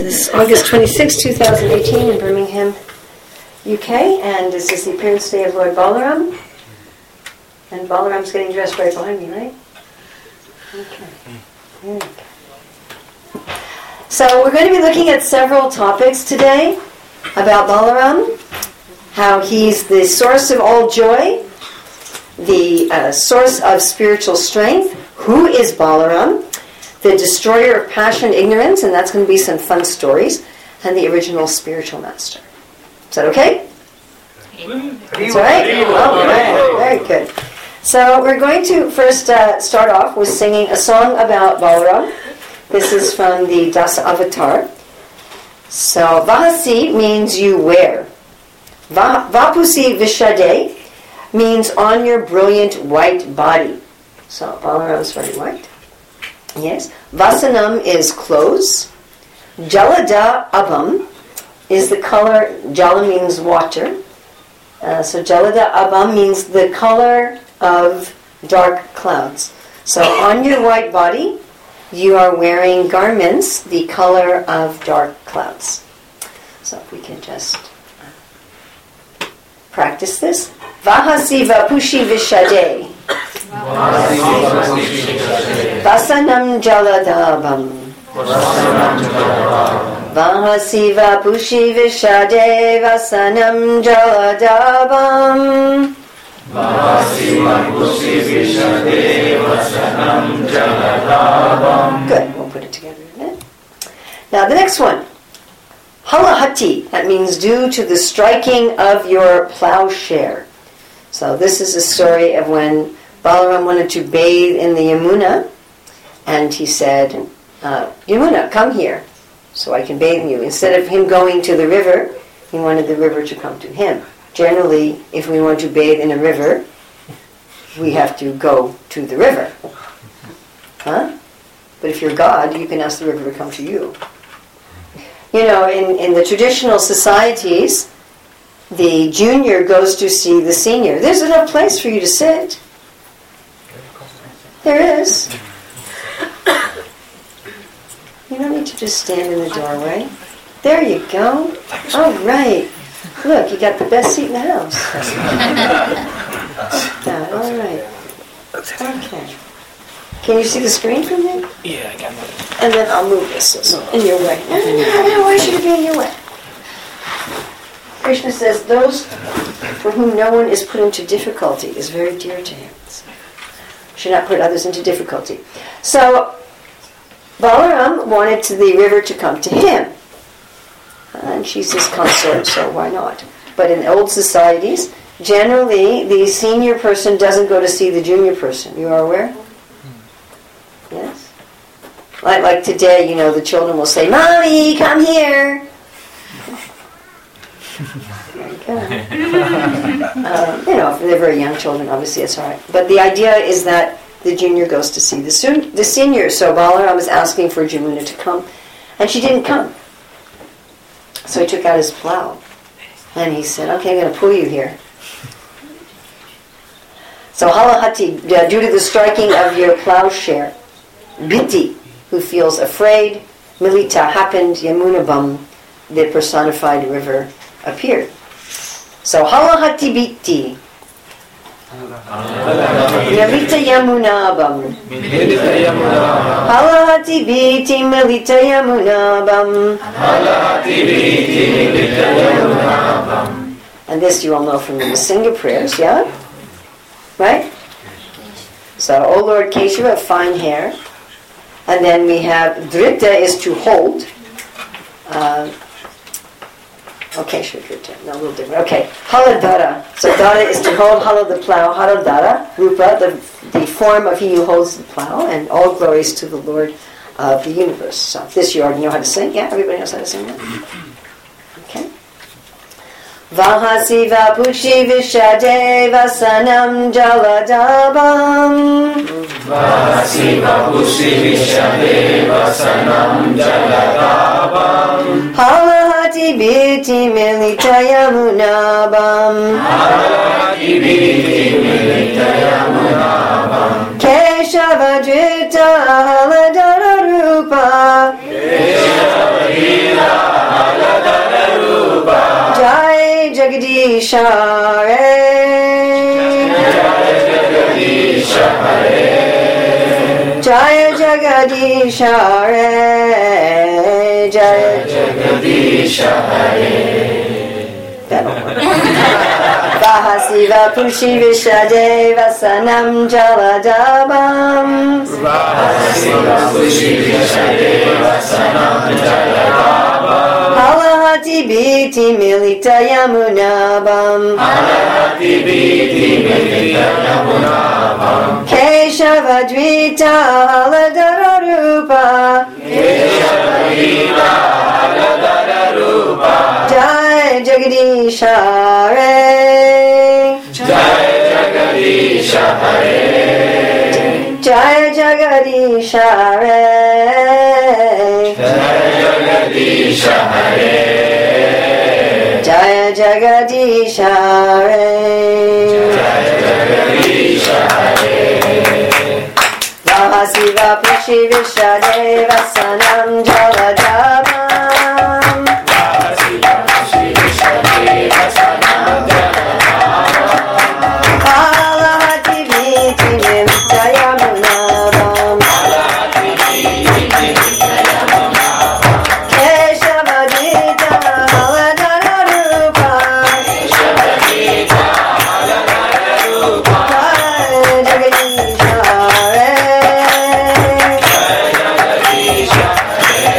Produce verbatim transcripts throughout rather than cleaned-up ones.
is August twenty-sixth, twenty eighteen in Birmingham, U K, and this is the appearance day of Lord Balaram. And Balaram's getting dressed right behind me, right? Okay. There we go. So we're going to be looking at several topics today about Balaram, how he's the source of all joy, the uh, source of spiritual strength, who is Balaram, the destroyer of passion and ignorance, and that's going to be some fun stories, and the original spiritual master. Is that okay? That's right? All right. Very good. So we're going to first uh, start off with singing a song about Balaram. This is from the Dasa Avatar. So Vahasi means you wear. Va- Vapusi Vishade means on your brilliant white body. So Balaram is very white. Yes. Vasanam is clothes. Jalada Abam is the color. Jala means water. Uh, so Jalada Abam means the color of dark clouds. So on your white body, you are wearing garments the color of dark clouds. So if we can just practice this. Vahasi Vapushi Vishade. Vasanam Jaladabam. Vahasi Vapushi Vishade. Vasanam Jaladabam. Vahasi Vapushi Vishade. Vasanam Jaladabam. Good, we'll put it together in a minute. Now the next one. Halahati, that means due to the striking of your plowshare. So this is a story of when Balaram wanted to bathe in the Yamuna, and he said, uh, Yamuna, come here, so I can bathe in you. Instead of him going to the river, he wanted the river to come to him. Generally, if we want to bathe in a river, we have to go to the river. Huh? But if you're God, you can ask the river to come to you. You know, in, in the traditional societies, the junior goes to see the senior. There's enough place for you to sit. There is. You don't need to just stand in the doorway. There you go. All right. Look, you got the best seat in the house. Yeah, all right. Okay. Can you see the screen from there? Yeah, I got it. And then I'll move this so it's not in your way. No, no, no, no, why should it be in your way? Krishna says, those for whom no one is put into difficulty is very dear to him. Should not put others into difficulty. So, Balaram wanted to the river to come to him. And she's his consort, so why not? But in old societies, generally, the senior person doesn't go to see the junior person. You are aware? Yes? Like, like today, you know, the children will say, Mommy, come here. There you go. um, you know, if they're very young children, obviously it's all right. But the idea is that the junior goes to see the, sun- the senior. So Balaram was asking for Jamuna to come, and she didn't come. So he took out his plow, and he said, okay, I'm going to pull you here. So Halahati, uh, due to the striking of your plowshare, Biti, who feels afraid, Milita happened, Yamunabam, the personified river, appeared. So Halahati Biti, Milita Yamunabam, Halahati Biti, Milita Yamunabam, Halahati Biti, Milita Yamunabam. And this you all know from the Nrsimha prayers, yeah? Right? So, O Lord Keshava, fine hair. And then we have Drita is to hold. Uh, okay, sure, Drita. No, a little different. Okay, Haladara. So Dara is to hold, Hala the plow, Haladara, Rupa, the, the form of he who holds the plow, and all glories to the Lord of the universe. So this you already know how to sing. Yeah, everybody knows how to sing that? Okay. Vahasi Vapushi Vishade Vasanam Jaladabam. Vahasi Vapushi Vishade Vasanam Jaladabam. Halahati Biti Milita Yamunabam. Halahati Biti Milita Yamunabam. Keshava Drita Haladara Rupa. Keshava Drita Jagadisha Hare. Jaya Jagadisha Hare. Jaya Jagadisha Hare. That'll work. Vahasiva Pushi Vishadeva Sanam Jaladabam. Vahasiva Pushi Vishadeva Sanam Jaladabam. Halahati Biti Milita Yamunabam. Halahati Biti Milita Yamunabam. Keshava Dvita Haladara Rupa. Keshava Dvita Haladara Rupa. Jai Jagadisha Hare. Jai Jagadisha Hare. Jai Jagadisha Hare. Jai Jagadisha Hare. Jai Jagadisha Hare. Jai Jagadisha Hare. Vahasiva Pushi Vishadeva Sanam Jaladabam. Vahasiva Pushi Vishadeva Sanam Jaladabam. Halahati Biti Milita Yamunabam. Halahati Biti Milita Yamunabam. Keshava Dvita Haladara Rupa. Keshava Dvita Haladara Rupa. Jai Jagadisha Hare. Jai Jagadisha Hare.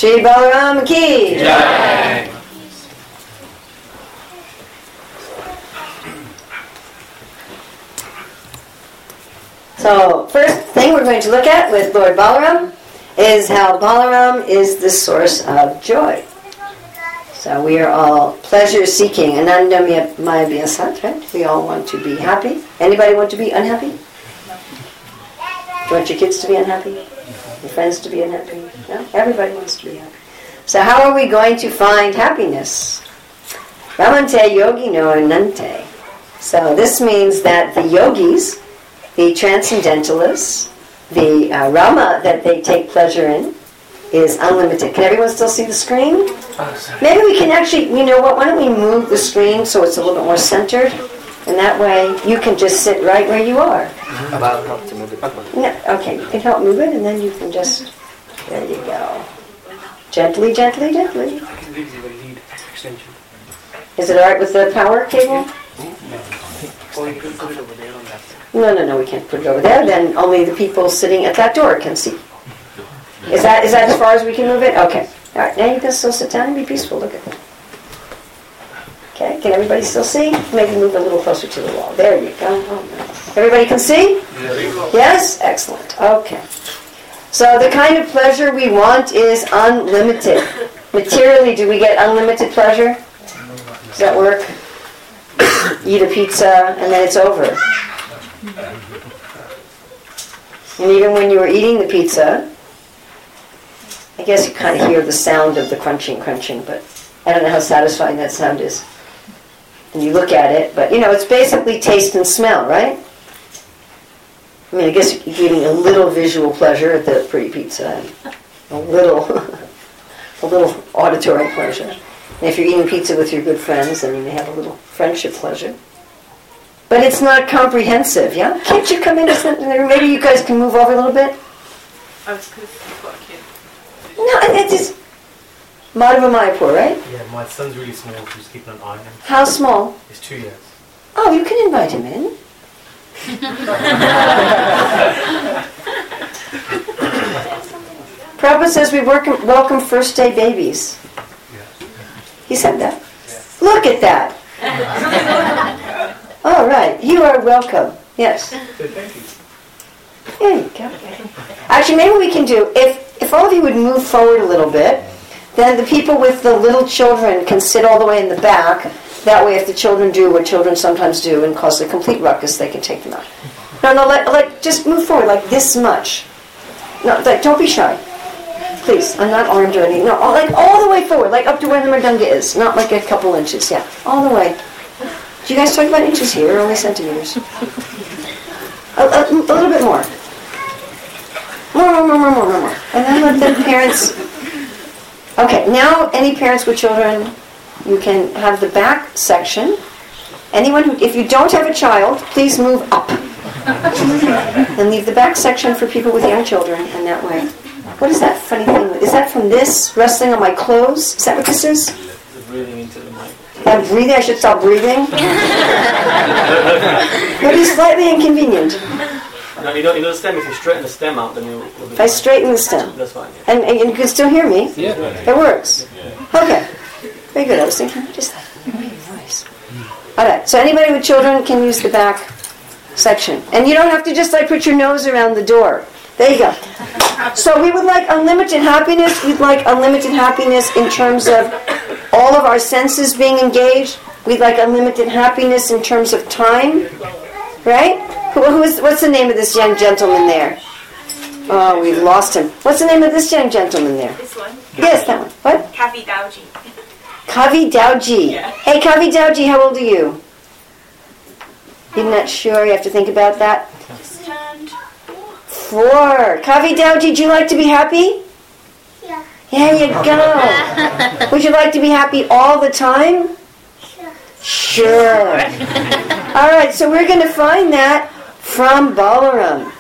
Shri Balaram ki Jai. So, first thing we're going to look at with Lord Balaram is how Balaram is the source of joy. So we are all pleasure-seeking. Ananda Maya Vyasat, right? We all want to be happy. Anybody want to be unhappy? Do you want your kids to be unhappy? Your friends to be unhappy? No? Everybody wants to be happy. So how are we going to find happiness? Ramante yogino anante. So this means that the yogis, the transcendentalists, the uh, Rama that they take pleasure in is unlimited. Can everyone still see the screen? Maybe we can actually, you know what, why don't we move the screen so it's a little bit more centered? And that way you can just sit right where you are. About help to move it. No, okay, you can help move it and then you can just, there you go. Gently, gently, gently. Is it alright with the power cable? No, no, no, we can't put it over there. Then only the people sitting at that door can see. Is that is that as far as we can move it? Okay. All right, now you can still sit down and be peaceful. Look at that. Okay, can everybody still see? Maybe move a little closer to the wall. There you go. Oh, no. Everybody can see? Yes? Excellent. Okay. So the kind of pleasure we want is unlimited. Materially, do we get unlimited pleasure? Does that work? Eat a pizza and then it's over. And even when you were eating the pizza, I guess you kind of hear the sound of the crunching, crunching, but I don't know how satisfying that sound is. And you look at it, but you know, it's basically taste and smell, right? I mean, I guess you're getting a little visual pleasure at the pretty pizza, and a little, a little auditory pleasure. And if you're eating pizza with your good friends, then you may have a little friendship pleasure. But it's not comprehensive, yeah? Can't you come in? Maybe you guys can move over a little bit? I was because you've got a kid. No, it's just Madhava Mayapur, right? Yeah, my son's really small, so just keeping an eye on him. How small? He's two years. Oh, you can invite him in. Prabhupada says we work, welcome first day babies. He said that. Look at that. All right, you are welcome. Yes. Thank you. There you go. Actually, maybe we can do, if if all of you would move forward a little bit, then the people with the little children can sit all the way in the back. That way, if the children do what children sometimes do and cause a complete ruckus, they can take them out. No, no, like, like just move forward, like this much. No, like, don't be shy. Please, I'm not armed or anything. No, all, like all the way forward, like up to where the Mridanga is. Not like a couple inches, yeah. All the way. Do you guys talk about inches here or only centimeters? A, a, a little bit more. More, more, more, more, more, more, more. And then let the parents... Okay, now any parents with children, you can have the back section. Anyone who... If you don't have a child, please move up. And leave the back section for people with young children, and that way... What is that funny thing? Is that from this? Wrestling on my clothes? Is that what this is? Breathing into the mic. I'm breathing? I should stop breathing? It'll be slightly inconvenient. No, you know, you know the stem. If you straighten the stem out, then you'll. you'll be If I straighten the stem. That's fine. Yeah. And, and you can still hear me? Yeah. It works? Okay. Very good. I was thinking, just that. Very nice. Alright, so anybody with children can use the back section. And you don't have to just like put your nose around the door. There you go. So we would like unlimited happiness. We'd like unlimited happiness in terms of all of our senses being engaged. We'd like unlimited happiness in terms of time. Right? Who, who is, what's the name of this young gentleman there? Oh, we've lost him. What's the name of this young gentleman there? This one? Yes, that one. What? Kavi Dowji. Kavi Dowji. Yeah. Hey, Kavi Dowji, how old are you? You're not sure? You have to think about that? Just turned Four. Kavi Dowji, would you like to be happy? Yeah. There you go. Would you like to be happy all the time? Sure. Sure. All right, so we're going to find that from Balaram.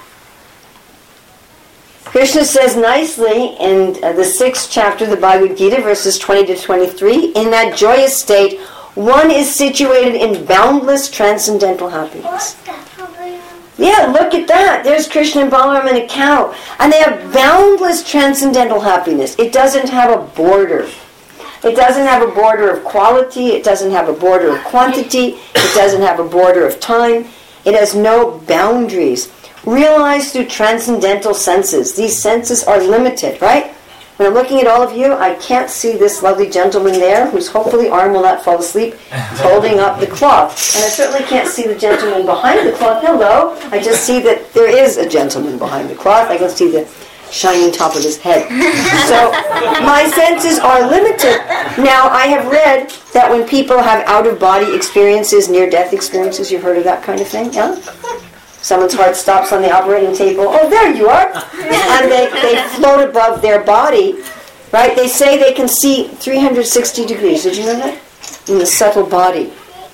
Krishna says nicely in uh, the sixth chapter of the Bhagavad Gita, verses twenty to twenty-three, in that joyous state, one is situated in boundless transcendental happiness. What's that? Probably. Yeah, look at that. There's Krishna and Balaram and a cow. And they have boundless transcendental happiness. It doesn't have a border. It doesn't have a border of quality. It doesn't have a border of quantity. It doesn't have a border of time. It has no boundaries. Realized through transcendental senses. These senses are limited, right? When I'm looking at all of you, I can't see this lovely gentleman there, whose hopefully arm will not fall asleep, holding up the cloth. And I certainly can't see the gentleman behind the cloth. Hello. I just see that there is a gentleman behind the cloth. I can see the shining top of his head. So my senses are limited. Now, I have read that when people have out-of-body experiences, near-death experiences, you've heard of that kind of thing, yeah? Someone's heart stops on the operating table. Oh, there you are. And they, they float above their body, right? They say they can see three hundred sixty degrees. Did you know that? In the subtle body.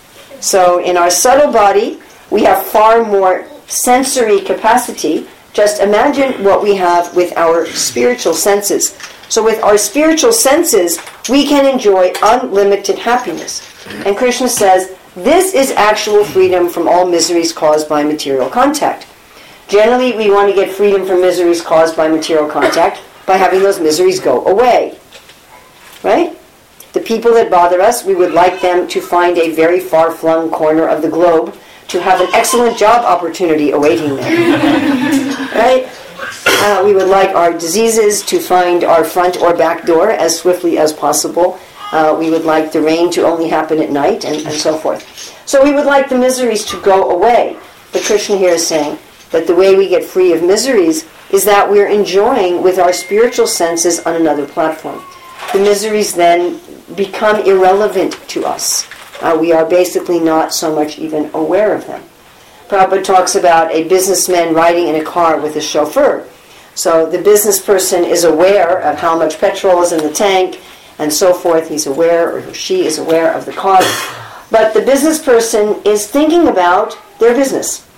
So in our subtle body, we have far more sensory capacity. Just imagine what we have with our spiritual senses. So with our spiritual senses, we can enjoy unlimited happiness. And Krishna says, this is actual freedom from all miseries caused by material contact. Generally, we want to get freedom from miseries caused by material contact by having those miseries go away. Right? The people that bother us, we would like them to find a very far-flung corner of the globe to have an excellent job opportunity awaiting them. Right? Uh, we would like our diseases to find our front or back door as swiftly as possible. Uh, we would like the rain to only happen at night, and, and so forth. So we would like the miseries to go away. But Krishna here is saying that the way we get free of miseries is that we're enjoying with our spiritual senses on another platform. The miseries then become irrelevant to us. Uh, we are basically not so much even aware of them. Prabhupada talks about a businessman riding in a car with a chauffeur. So the business person is aware of how much petrol is in the tank, and so forth. He's aware, or she is aware of the cost. But the business person is thinking about their business.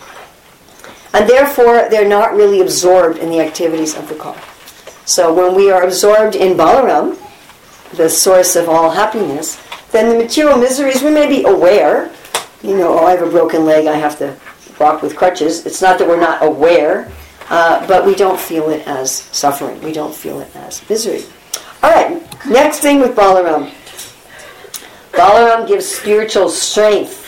And therefore, they're not really absorbed in the activities of the car. So when we are absorbed in Balaram, the source of all happiness, then the material miseries, we may be aware. You know, oh, I have a broken leg, I have to walk with crutches. It's not that we're not aware, uh, but we don't feel it as suffering. We don't feel it as misery. All right, next thing with Balaram. Balaram gives spiritual strength.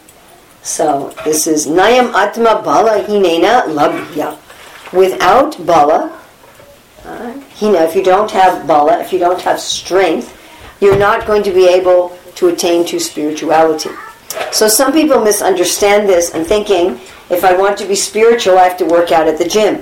So this is Nayam Atma Bala Hinena Labhya. Without Bala, uh, Hina, if you don't have Bala, if you don't have strength, you're not going to be able to attain to spirituality. So some people misunderstand this and thinking, if I want to be spiritual, I have to work out at the gym.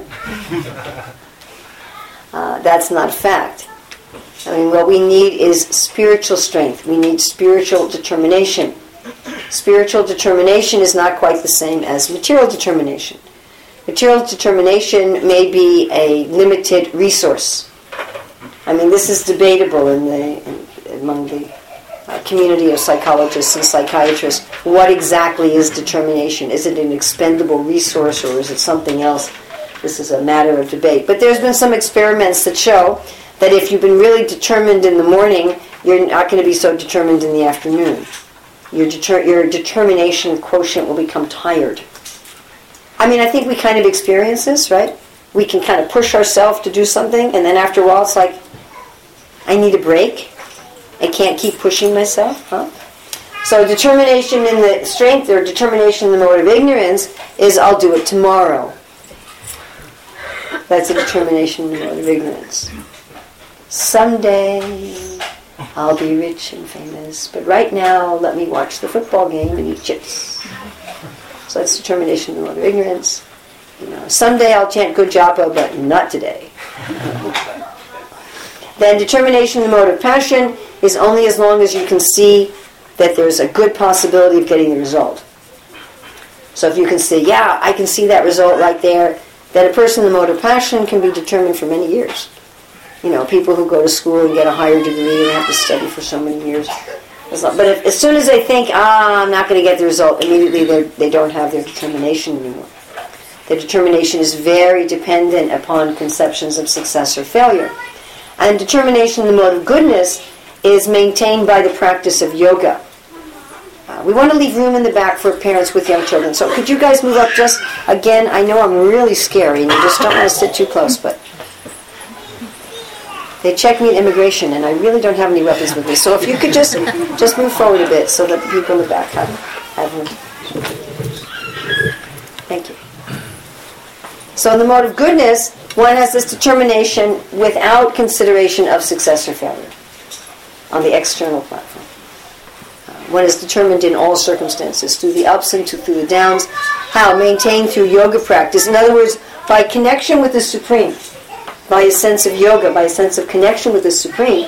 uh, that's not fact. I mean, what we need is spiritual strength. We need spiritual determination. Spiritual determination is not quite the same as material determination. Material determination may be a limited resource. I mean, this is debatable in the in, among the uh, community of psychologists and psychiatrists. What exactly is determination? Is it an expendable resource, or is it something else? This is a matter of debate. But there's been some experiments that show that if you've been really determined in the morning, you're not going to be so determined in the afternoon. Your, deter- your determination quotient will become tired. I mean, I think we kind of experience this, right? We can kind of push ourselves to do something, and then after a while it's like, I need a break. I can't keep pushing myself. Huh? So determination in the strength, or determination in the mode of ignorance, is I'll do it tomorrow. That's a determination in the mode of ignorance. Someday I'll be rich and famous, but right now let me watch the football game and eat chips. So that's determination in the mode of ignorance. You know, someday I'll chant good japa, but not today. Then determination in the mode of passion is only as long as you can see that there's a good possibility of getting the result. So if you can see, yeah, I can see that result right there, then a person in the mode of passion can be determined for many years. You know, people who go to school and get a higher degree and have to study for so many years. But if, as soon as they think, ah, I'm not going to get the result, immediately they don't have their determination anymore. Their determination is very dependent upon conceptions of success or failure. And determination in the mode of goodness is maintained by the practice of yoga. Uh, we want to leave room in the back for parents with young children. So could you guys move up just, again, I know I'm really scary and you just don't want to sit too close, but they check me at immigration and I really don't have any weapons with me. So if you could just just move forward a bit so that the people in the back have, have room. Thank you. So in the mode of goodness, one has this determination without consideration of success or failure on the external platform. One is determined in all circumstances, through the ups and to, through the downs. How? Maintained through yoga practice. In other words, by connection with the Supreme, by a sense of yoga, by a sense of connection with the Supreme,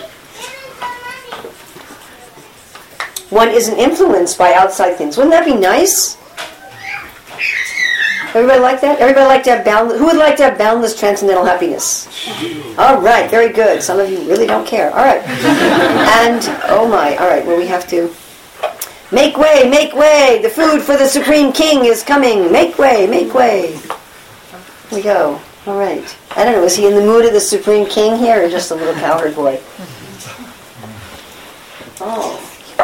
one isn't influenced by outside things. Wouldn't that be nice? Everybody like that? Everybody like to have boundless... Who would like to have boundless transcendental happiness? All right, very good. Some of you really don't care. All right. And, oh my, all right, well we have to... Make way, make way! The food for the Supreme King is coming! Make way, make way! Here we go. All right. I don't know, is he in the mood of the Supreme King here or just a little cowherd boy? Oh.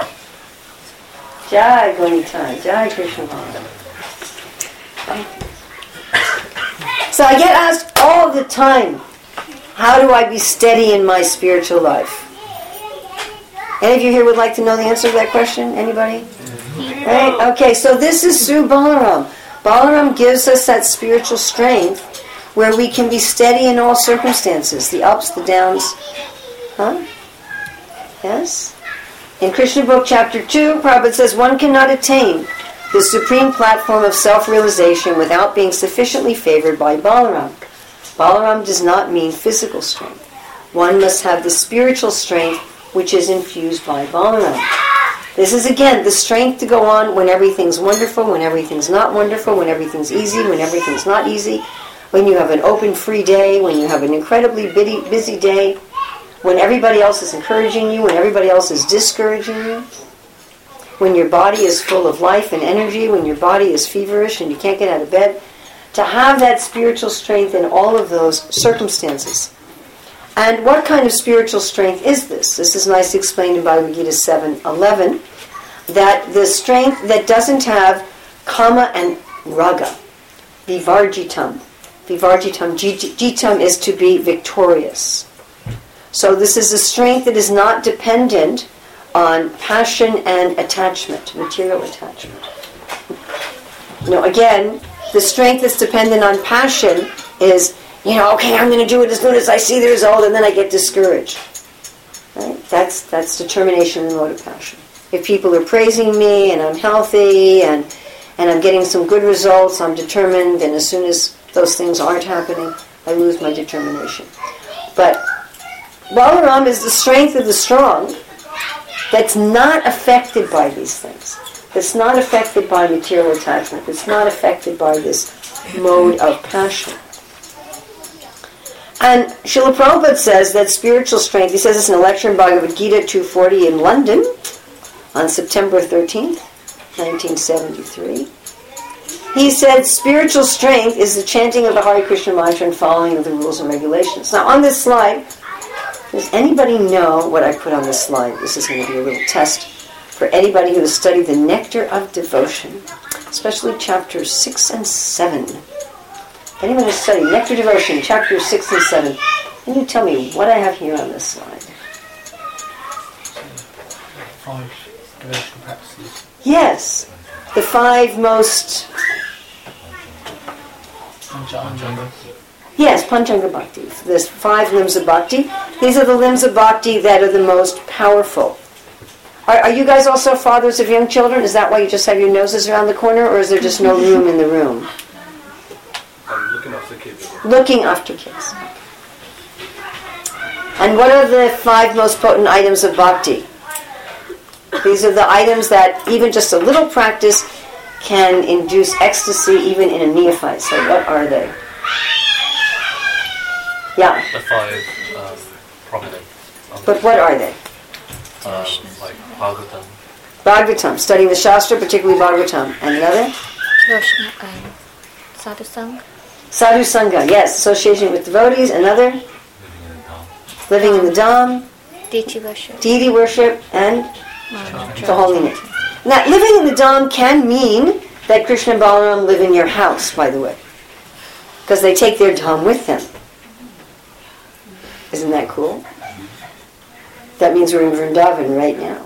Jai Gonitai, Jai Krishna Balaram. So I get asked all the time, how do I be steady in my spiritual life? Any of you here would like to know the answer to that question? Anybody? Right? Okay, so this is through Balaram. Balaram gives us that spiritual strength where we can be steady in all circumstances, the ups, the downs. Huh? Yes? In Krishna Book Chapter two, Prabhupada says, one cannot attain the supreme platform of self-realization without being sufficiently favored by Balaram. Balaram does not mean physical strength. One must have the spiritual strength which is infused by Balaram. This is, again, the strength to go on when everything's wonderful, when everything's not wonderful, when everything's easy, when everything's not easy, when you have an open, free day, when you have an incredibly busy, busy day, when everybody else is encouraging you, when everybody else is discouraging you, when your body is full of life and energy, when your body is feverish and you can't get out of bed. To have that spiritual strength in all of those circumstances. And what kind of spiritual strength is this? This is nicely explained in Bhagavad Gita seven eleven, that the strength that doesn't have kama and raga, vivarjitam. Vivarjitam, jitam is to be victorious. So this is a strength that is not dependent on passion and attachment, material attachment. No, again, the strength that's dependent on passion is, you know, okay, I'm going to do it as soon as I see the result, and then I get discouraged. Right? That's that's determination in the mode of passion. If people are praising me, and I'm healthy, and and I'm getting some good results, I'm determined, and as soon as those things aren't happening, I lose my determination. But Balaram is the strength of the strong that's not affected by these things. That's not affected by material attachment. That's not affected by this mode of passion. And Srila Prabhupada says that spiritual strength, he says this in a lecture in Bhagavad Gita two forty in London on September thirteenth, nineteen seventy-three. He said spiritual strength is the chanting of the Hare Krishna mantra and following of the rules and regulations. Now on this slide, does anybody know what I put on this slide? This is going to be a little test for anybody who has studied the Nectar of Devotion, especially chapters six and seven. Anyone who's studied Nectar Devotion, chapters six and seven, can you tell me what I have here on this slide? Five devotional practices. Yes, the five most... Panchanga. Yes, Panchanga Bhakti. There's five limbs of Bhakti. These are the limbs of Bhakti that are the most powerful. Are, are you guys also fathers of young children? Is that why you just have your noses around the corner, or is there just no room in the room? I'm looking after kids. Looking after kids. And what are the five most potent items of Bhakti? These are the items that even just a little practice can induce ecstasy even in a neophyte. So what are they? Yeah. The five um, prominent. Um, But what are they? Um, like Bhagavatam. Bhagavatam, studying the Shastra, particularly Bhagavatam. And the other? Devotion and sadhu sangha. Sadhu Sangha, yes, association with devotees. Another? Living in the Dham. Deity worship. Deity worship and Mantra. the holy name. Now, living in the Dham can mean that Krishna and Balaram live in your house, by the way. Because they take their Dham with them. Isn't that cool? That means we're in Vrindavan right now.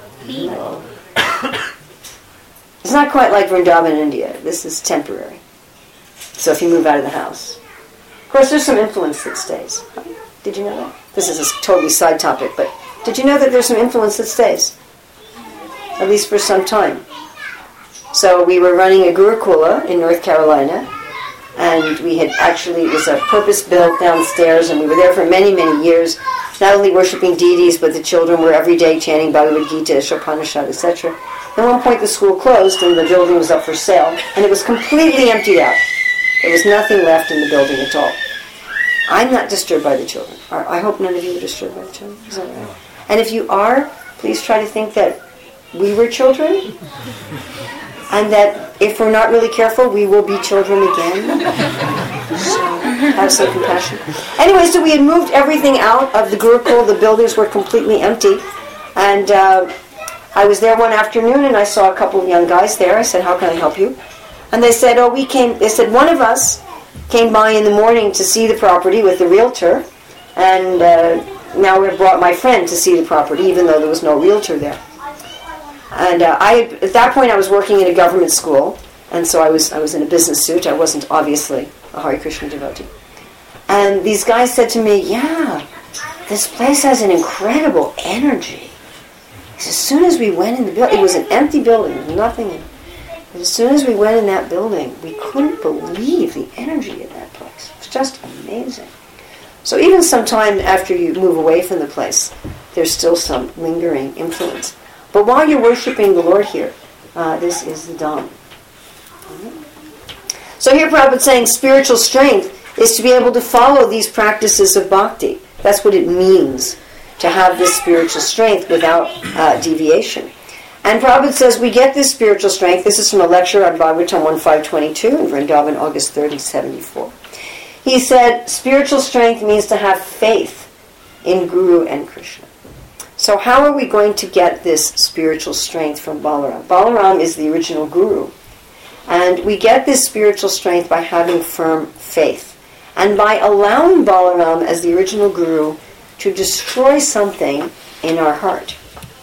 It's not quite like Vrindavan in India. This is temporary. So if you move out of the house. Of course, there's some influence that stays. Did you know that? This is a totally side topic, but did you know that there's some influence that stays? At least for some time. So we were running a Gurukula in North Carolina, and we had actually, it was a purpose-built downstairs, and we were there for many, many years, not only worshipping deities, but the children were every day chanting Bhagavad Gita, Ishopanishad, et cetera. At one point the school closed, and the building was up for sale, and it was completely emptied out. There was nothing left in the building at all. I'm not disturbed by the children. I hope none of you are disturbed by the children. Is that right? And if you are, please try to think that we were children, and that if we're not really careful, we will be children again. So have some compassion. Anyway, so we had moved everything out of the Gurukul. The buildings were completely empty. And uh, I was there one afternoon, and I saw a couple of young guys there. I said, how can I help you? And they said, oh, we came, they said, one of us came by in the morning to see the property with the realtor, and uh, now we've brought my friend to see the property, even though there was no realtor there. And uh, I, at that point, I was working in a government school, and so I was I was in a business suit. I wasn't obviously a Hare Krishna devotee. And these guys said to me, yeah, this place has an incredible energy. As soon as we went in the building, it was an empty building, there was nothing in it. As soon as we went in that building, we couldn't believe the energy in that place. It was just amazing. So even sometime after you move away from the place, there's still some lingering influence. But while you're worshiping the Lord here, uh, this is the Dham. So here Prabhupada's saying spiritual strength is to be able to follow these practices of bhakti. That's what it means to have this spiritual strength without uh, deviation. And Prabhupada says we get this spiritual strength. This is from a lecture on Bhagavatam one five twenty-two in Vrindavan, August third, seventy-four. He said spiritual strength means to have faith in Guru and Krishna. So how are we going to get this spiritual strength from Balaram? Balaram is the original Guru. And we get this spiritual strength by having firm faith. And by allowing Balaram as the original Guru to destroy something in our heart.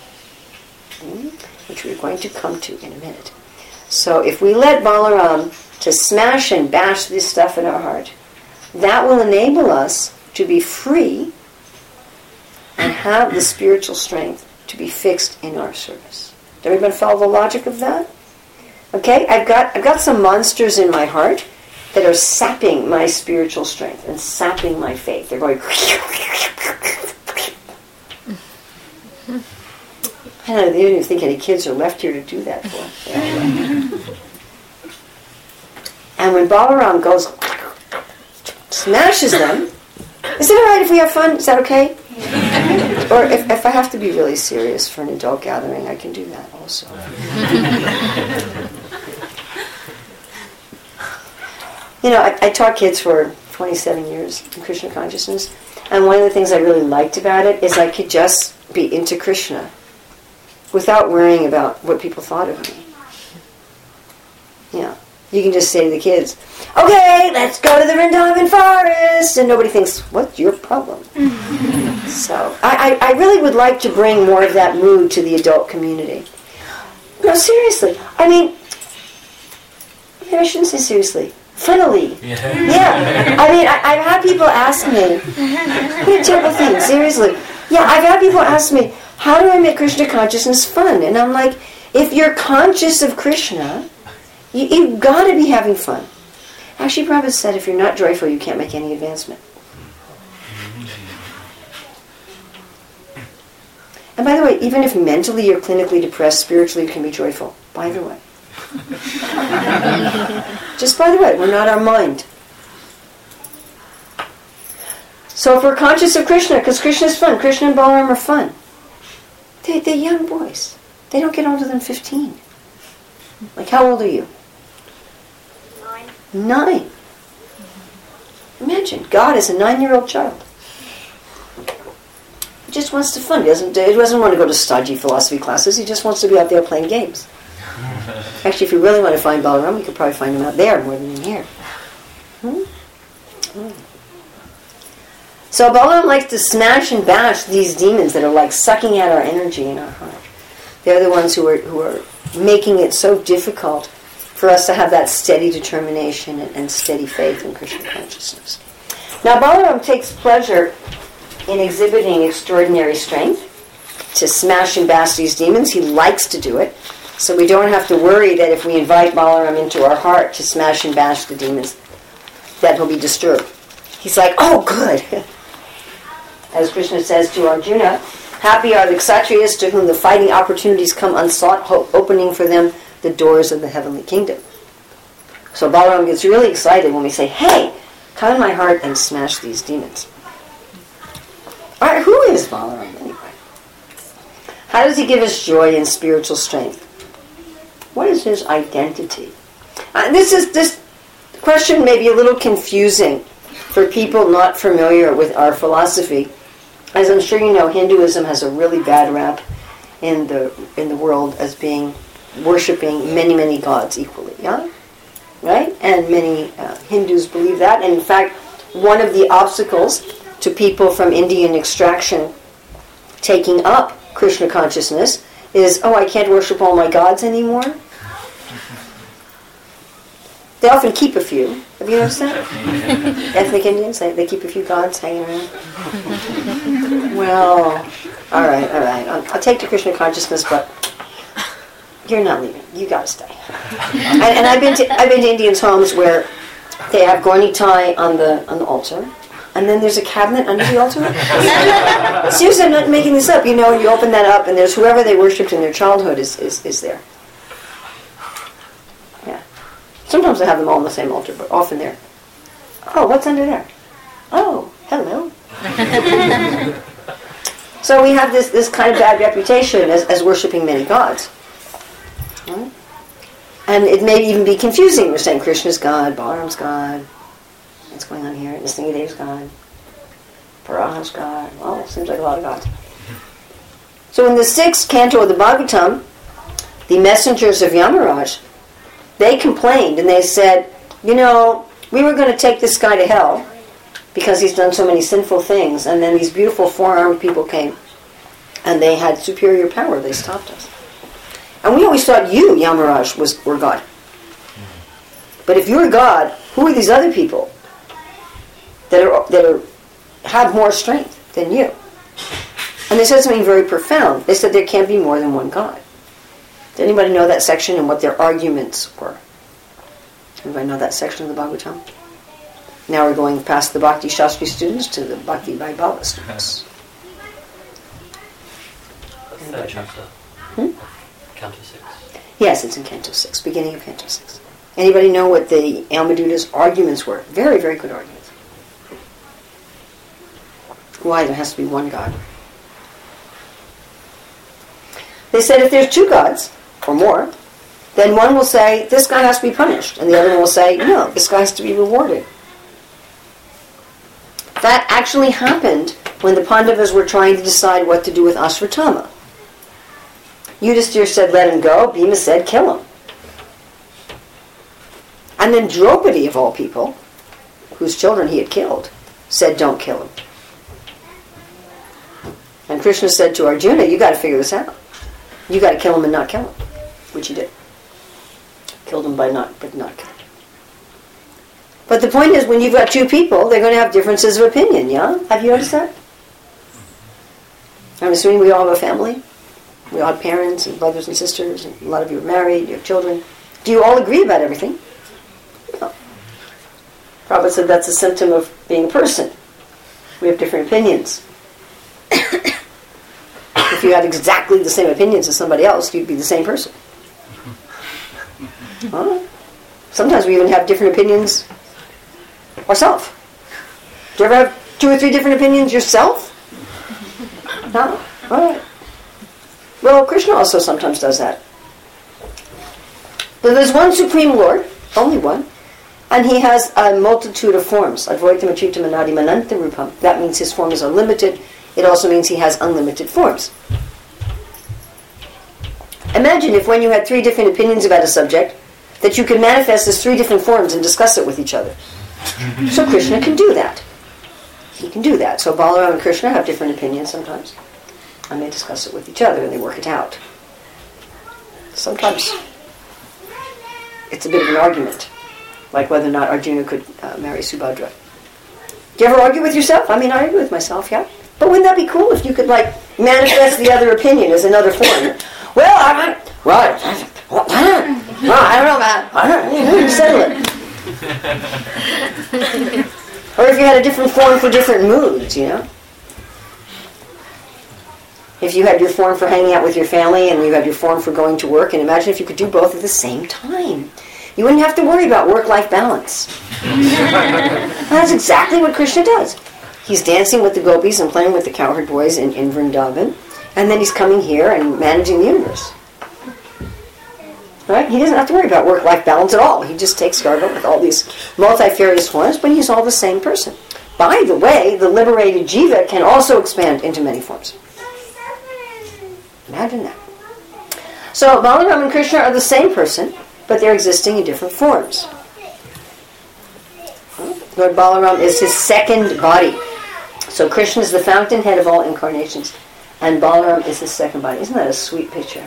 Which we're going to come to in a minute. So if we let Balaram to smash and bash this stuff in our heart, that will enable us to be free and have the spiritual strength to be fixed in our service. Does everybody follow the logic of that? Okay, I've got I've got some monsters in my heart that are sapping my spiritual strength and sapping my faith. They're going. I don't know, they don't even think any kids are left here to do that for. And when Balaram goes, smashes them, is it all right if we have fun? Is that okay? Or if, if I have to be really serious for an adult gathering, I can do that also. You know, I, I taught kids for twenty-seven years in Krishna consciousness, and one of the things I really liked about it is I could just be into Krishna without worrying about what people thought of me. Yeah. You can just say to the kids, okay, let's go to the Vrindavan forest, and nobody thinks, what's your problem? So I, I, I really would like to bring more of that mood to the adult community. No, seriously. I mean, I shouldn't say seriously. Funnily. Yeah. yeah. I mean, I, I've had people ask me, what a terrible thing, seriously. Yeah, I've had people ask me, how do I make Krishna consciousness fun? And I'm like, if you're conscious of Krishna, you, you've got to be having fun. Actually, Prabhupada said, if you're not joyful, you can't make any advancement. And by the way, even if mentally you're clinically depressed, spiritually you can be joyful. By the way. Just by the way, we're not our mind. So if we're conscious of Krishna, because Krishna is fun, Krishna and Balaram are fun. They, they're young boys. They don't get older than fifteen. Like, how old are you? Nine. Nine. Imagine, God is a nine-year-old child. just wants to fun. He doesn't, he doesn't want to go to stodgy philosophy classes. He just wants to be out there playing games. Actually, if you really want to find Balaram, you could probably find him out there more than in here. Hmm? Hmm. So Balaram likes to smash and bash these demons that are like sucking at our energy in our heart. They're the ones who are who are making it so difficult for us to have that steady determination and, and steady faith in Krishna consciousness. Now Balaram takes pleasure in exhibiting extraordinary strength to smash and bash these demons. He likes to do it. So we don't have to worry that if we invite Balaram into our heart to smash and bash the demons, that he'll be disturbed. He's like, oh, good. As Krishna says to Arjuna, happy are the Kshatriyas to whom the fighting opportunities come unsought, opening for them the doors of the heavenly kingdom. So Balaram gets really excited when we say, hey, come in my heart and smash these demons. All right, who is Balaram anyway? How does he give us joy and spiritual strength? What is his identity? Uh, this is this question may be a little confusing for people not familiar with our philosophy. As I'm sure you know, Hinduism has a really bad rap in the in the world as being worshipping many, many gods equally. Yeah, right? And many uh, Hindus believe that. And in fact, one of the obstacles to people from Indian extraction taking up Krishna consciousness is, oh, I can't worship all my gods anymore. They often keep a few. Have you noticed that? Ethnic Indians, they, they keep a few gods hanging around. Well, all right, all right. I'll, I'll take to Krishna consciousness, but you're not leaving. You got to stay. And, and I've been to I've been to Indians' homes where they have Gauri Thai on the on the altar, and then there's a cabinet under the altar. Seriously, I'm not making this up. You know, you open that up, and there's whoever they worshipped in their childhood is is, is there. Sometimes I have them all on the same altar, but often they're, oh, what's under there? Oh, hello. So we have this, this kind of bad reputation as, as worshipping many gods. Right? And it may even be confusing. We're saying Krishna's God, Balaram's God. What's going on here? Nrsingadev's God. Varaha's God. Well, it seems like a lot of gods. So in the sixth canto of the Bhagavatam, the messengers of Yamaraj, they complained and they said, you know, we were going to take this guy to hell because he's done so many sinful things, and then these beautiful four-armed people came and they had superior power. They stopped us. And we always thought you, Yamaraj, was, were God. But if you're God, who are these other people that are that are have more strength than you? And they said something very profound. They said there can't be more than one God. Did anybody know that section and what their arguments were? Anybody know that section of the Bhagavatam? Now we're going past the Bhakti Shastri students to the Bhakti Vaibhava students. Third chapter. Hmm? Canto six. Yes, it's in Canto six, beginning of Canto six. Anybody know what the Almaduta's arguments were? Very, very good arguments. Why there has to be one God? They said if there's two gods, or more, then one will say, this guy has to be punished. And the other one will say, no, this guy has to be rewarded. That actually happened when the Pandavas were trying to decide what to do with Ashvatthama. Yudhisthira said, let him go. Bhima said, kill him. And then Draupadi, of all people, whose children he had killed, said, don't kill him. And Krishna said to Arjuna, you got to figure this out. You got to kill him and not kill him. Which he did. Killed him by not, but not killing him. But the point is, when you've got two people, they're going to have differences of opinion, yeah? Have you noticed that? I'm assuming we all have a family. We all have parents and brothers and sisters, and a lot of you are married, you have children. Do you all agree about everything? No. Prabhupada said that's a symptom of being a person. We have different opinions. If you had exactly the same opinions as somebody else, you'd be the same person. Huh? Sometimes we even have different opinions ourselves. Do you ever have two or three different opinions yourself? No? All right. Well, Krishna also sometimes does that. But there's one Supreme Lord, only one, and he has a multitude of forms. Advaitam Achyutam Anadi Mananta Rupam. That means his forms are limited it also means he has unlimited forms. Imagine if when you had three different opinions about a subject, that you could manifest as three different forms and discuss it with each other. So Krishna can do that. He can do that. So Balaram and Krishna have different opinions sometimes. And they discuss it with each other and they work it out. Sometimes it's a bit of an argument, like whether or not Arjuna could uh, marry Subhadra. Do you ever argue with yourself? I mean, I argue with myself, yeah. But wouldn't that be cool if you could, like, manifest the other opinion as another form? Well, I don't, well, well, I don't know about, I don't know, you settle it. Or if you had a different form for different moods, you know? If you had your form for hanging out with your family and you had your form for going to work, and imagine if you could do both at the same time. You wouldn't have to worry about work-life balance. That's exactly what Krishna does. He's dancing with the gopis and playing with the cowherd boys in, in Vrindavan, and then he's coming here and managing the universe. Right? He doesn't have to worry about work-life balance at all. He just takes Garba with all these multifarious forms, but he's all the same person. By the way, the liberated jiva can also expand into many forms. Imagine that. So Balaram and Krishna are the same person, but they're existing in different forms. Lord Balaram is his second body. So Krishna is the fountainhead of all incarnations, and Balaram is his second body. Isn't that a sweet picture?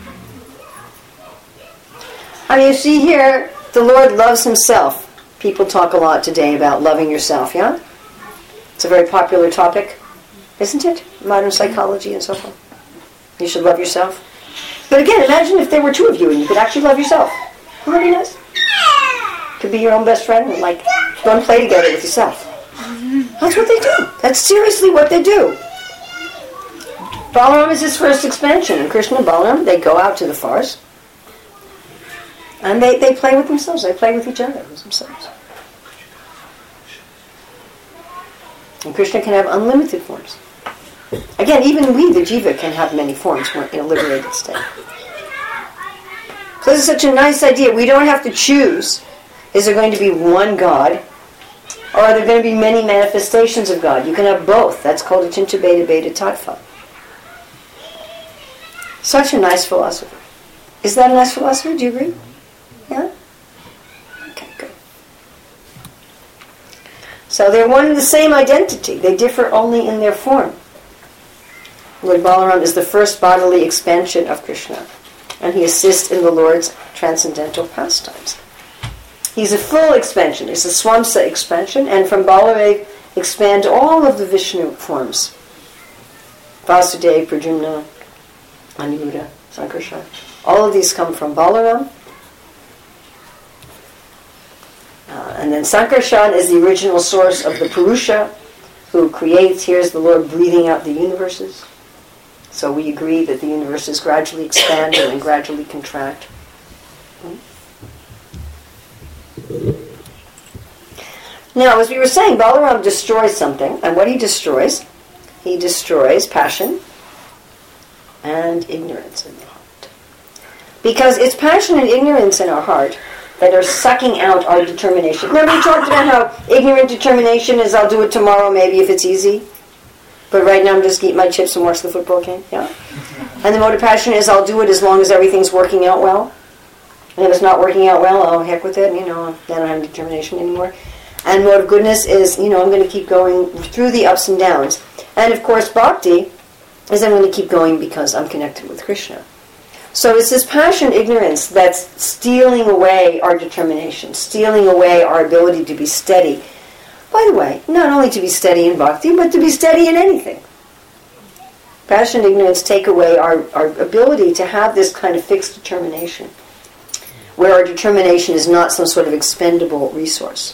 I mean, you see here, the Lord loves himself. People talk a lot today about loving yourself, yeah? It's a very popular topic, isn't it? Modern psychology and so forth. You should love yourself. But again, imagine if there were two of you and you could actually love yourself. Wouldn't that be nice? Could be your own best friend and, like, go and play together with yourself. That's what they do. That's seriously what they do. Balaram is his first expansion. And Krishna and Balaram, they go out to the forest. And they, they play with themselves. They play with each other, with themselves. And Krishna can have unlimited forms. Again, even we, the jiva, can have many forms in a liberated state. So this is such a nice idea. We don't have to choose. Is there going to be one God? Or are there going to be many manifestations of God? You can have both. That's called a Achinta Bheda Bheda Tattva. Such a nice philosophy. Is that a nice philosophy? Do you agree? Yeah? Okay, good. So they're one and the same identity. They differ only in their form. Lord Balaram is the first bodily expansion of Krishna, and he assists in the Lord's transcendental pastimes. He's a full expansion. He's a Swamsa expansion, and from Balaram expand all of the Vishnu forms. Vasudeva, Pradyumna, Aniruddha, Sankarshan. All of these come from Balaram. Uh, and then Sankarshan is the original source of the Purusha, who creates. Here's the Lord breathing out the universes. So we agree that the universes gradually expand and then gradually contract. Hmm? Now, as we were saying, Balaram destroys something, and what he destroys, he destroys passion and ignorance in the heart. Because it's passion and ignorance in our heart that are sucking out our determination. Remember we talked about how ignorant determination is, I'll do it tomorrow maybe if it's easy. But right now I'm just going to eat my chips and watch the football game. Yeah? And the mode of passion is, I'll do it as long as everything's working out well. And if it's not working out well, oh, heck with it. You know, then I don't have determination anymore. And mode of goodness is, you know, I'm going to keep going through the ups and downs. And of course, bhakti is I'm going to keep going because I'm connected with Krishna. So it's this passion ignorance that's stealing away our determination, stealing away our ability to be steady. By the way, not only to be steady in bhakti, but to be steady in anything. Passion and ignorance take away our, our ability to have this kind of fixed determination, where our determination is not some sort of expendable resource.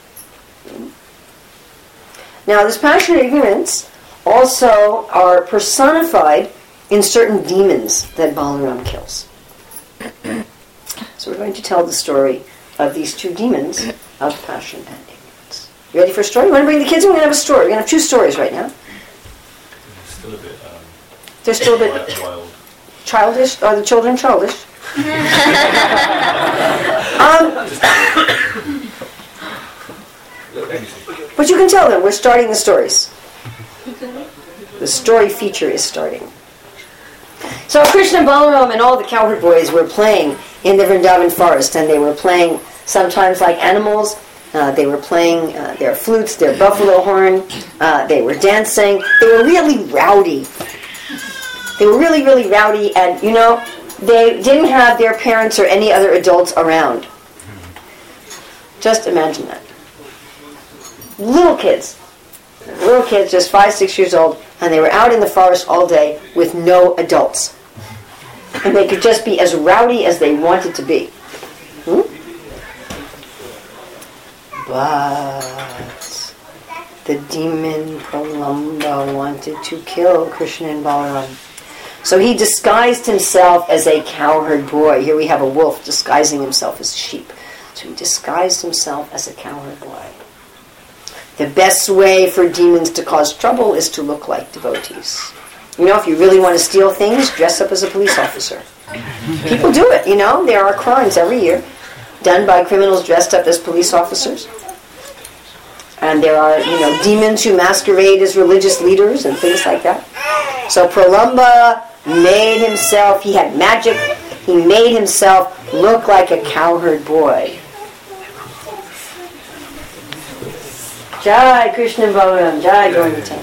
Now, this passion and ignorance also are personified in certain demons that Balaram kills. So we're going to tell the story of these two demons of passion and ignorance. You ready for a story? You want to bring the kids in? We're going to have a story. We're going to have two stories right now. Still a bit. Um, They're still a bit wild. childish. Are the children childish? um, but you can tell them we're starting the stories. The story feature is starting. So Krishna, Balaram, and all the cowherd boys were playing in the Vrindavan forest, and they were playing sometimes like animals. Uh, they were playing uh, their flutes, their buffalo horn. Uh, they were dancing. They were really rowdy. They were really, really rowdy, and you know, they didn't have their parents or any other adults around. Just imagine that. Little kids. Little kids, just five, six years old, and they were out in the forest all day with no adults. And they could just be as rowdy as they wanted to be. Hmm? But the demon Pralamba wanted to kill Krishna and Balaram. So he disguised himself as a cowherd boy. Here we have a wolf disguising himself as a sheep. So he disguised himself as a cowherd boy. The best way for demons to cause trouble is to look like devotees. You know, if you really want to steal things, dress up as a police officer. People do it, you know. There are crimes every year done by criminals dressed up as police officers. And there are, you know, demons who masquerade as religious leaders and things like that. So Pralamba made himself, he had magic, he made himself look like a cowherd boy. Jai Krishna and Balaram, Jai Gauranga.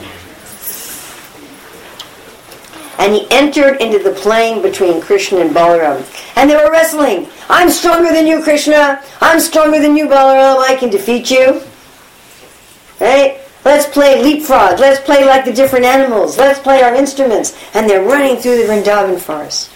And he entered into the playing between Krishna and Balaram. And they were wrestling. I'm stronger than you, Krishna. I'm stronger than you, Balaram. I can defeat you. Right? Let's play leapfrog. Let's play like the different animals. Let's play our instruments. And they're running through the Vrindavan forest.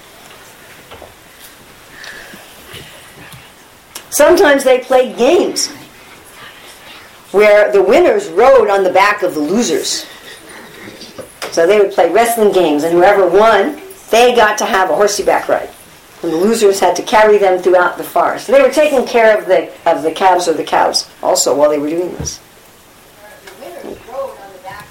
Sometimes they played games where the winners rode on the back of the losers. So they would play wrestling games, and whoever won, they got to have a horseback ride. And the losers had to carry them throughout the forest. So they were taking care of the of the calves or the cows also while they were doing this. The winners rode on the back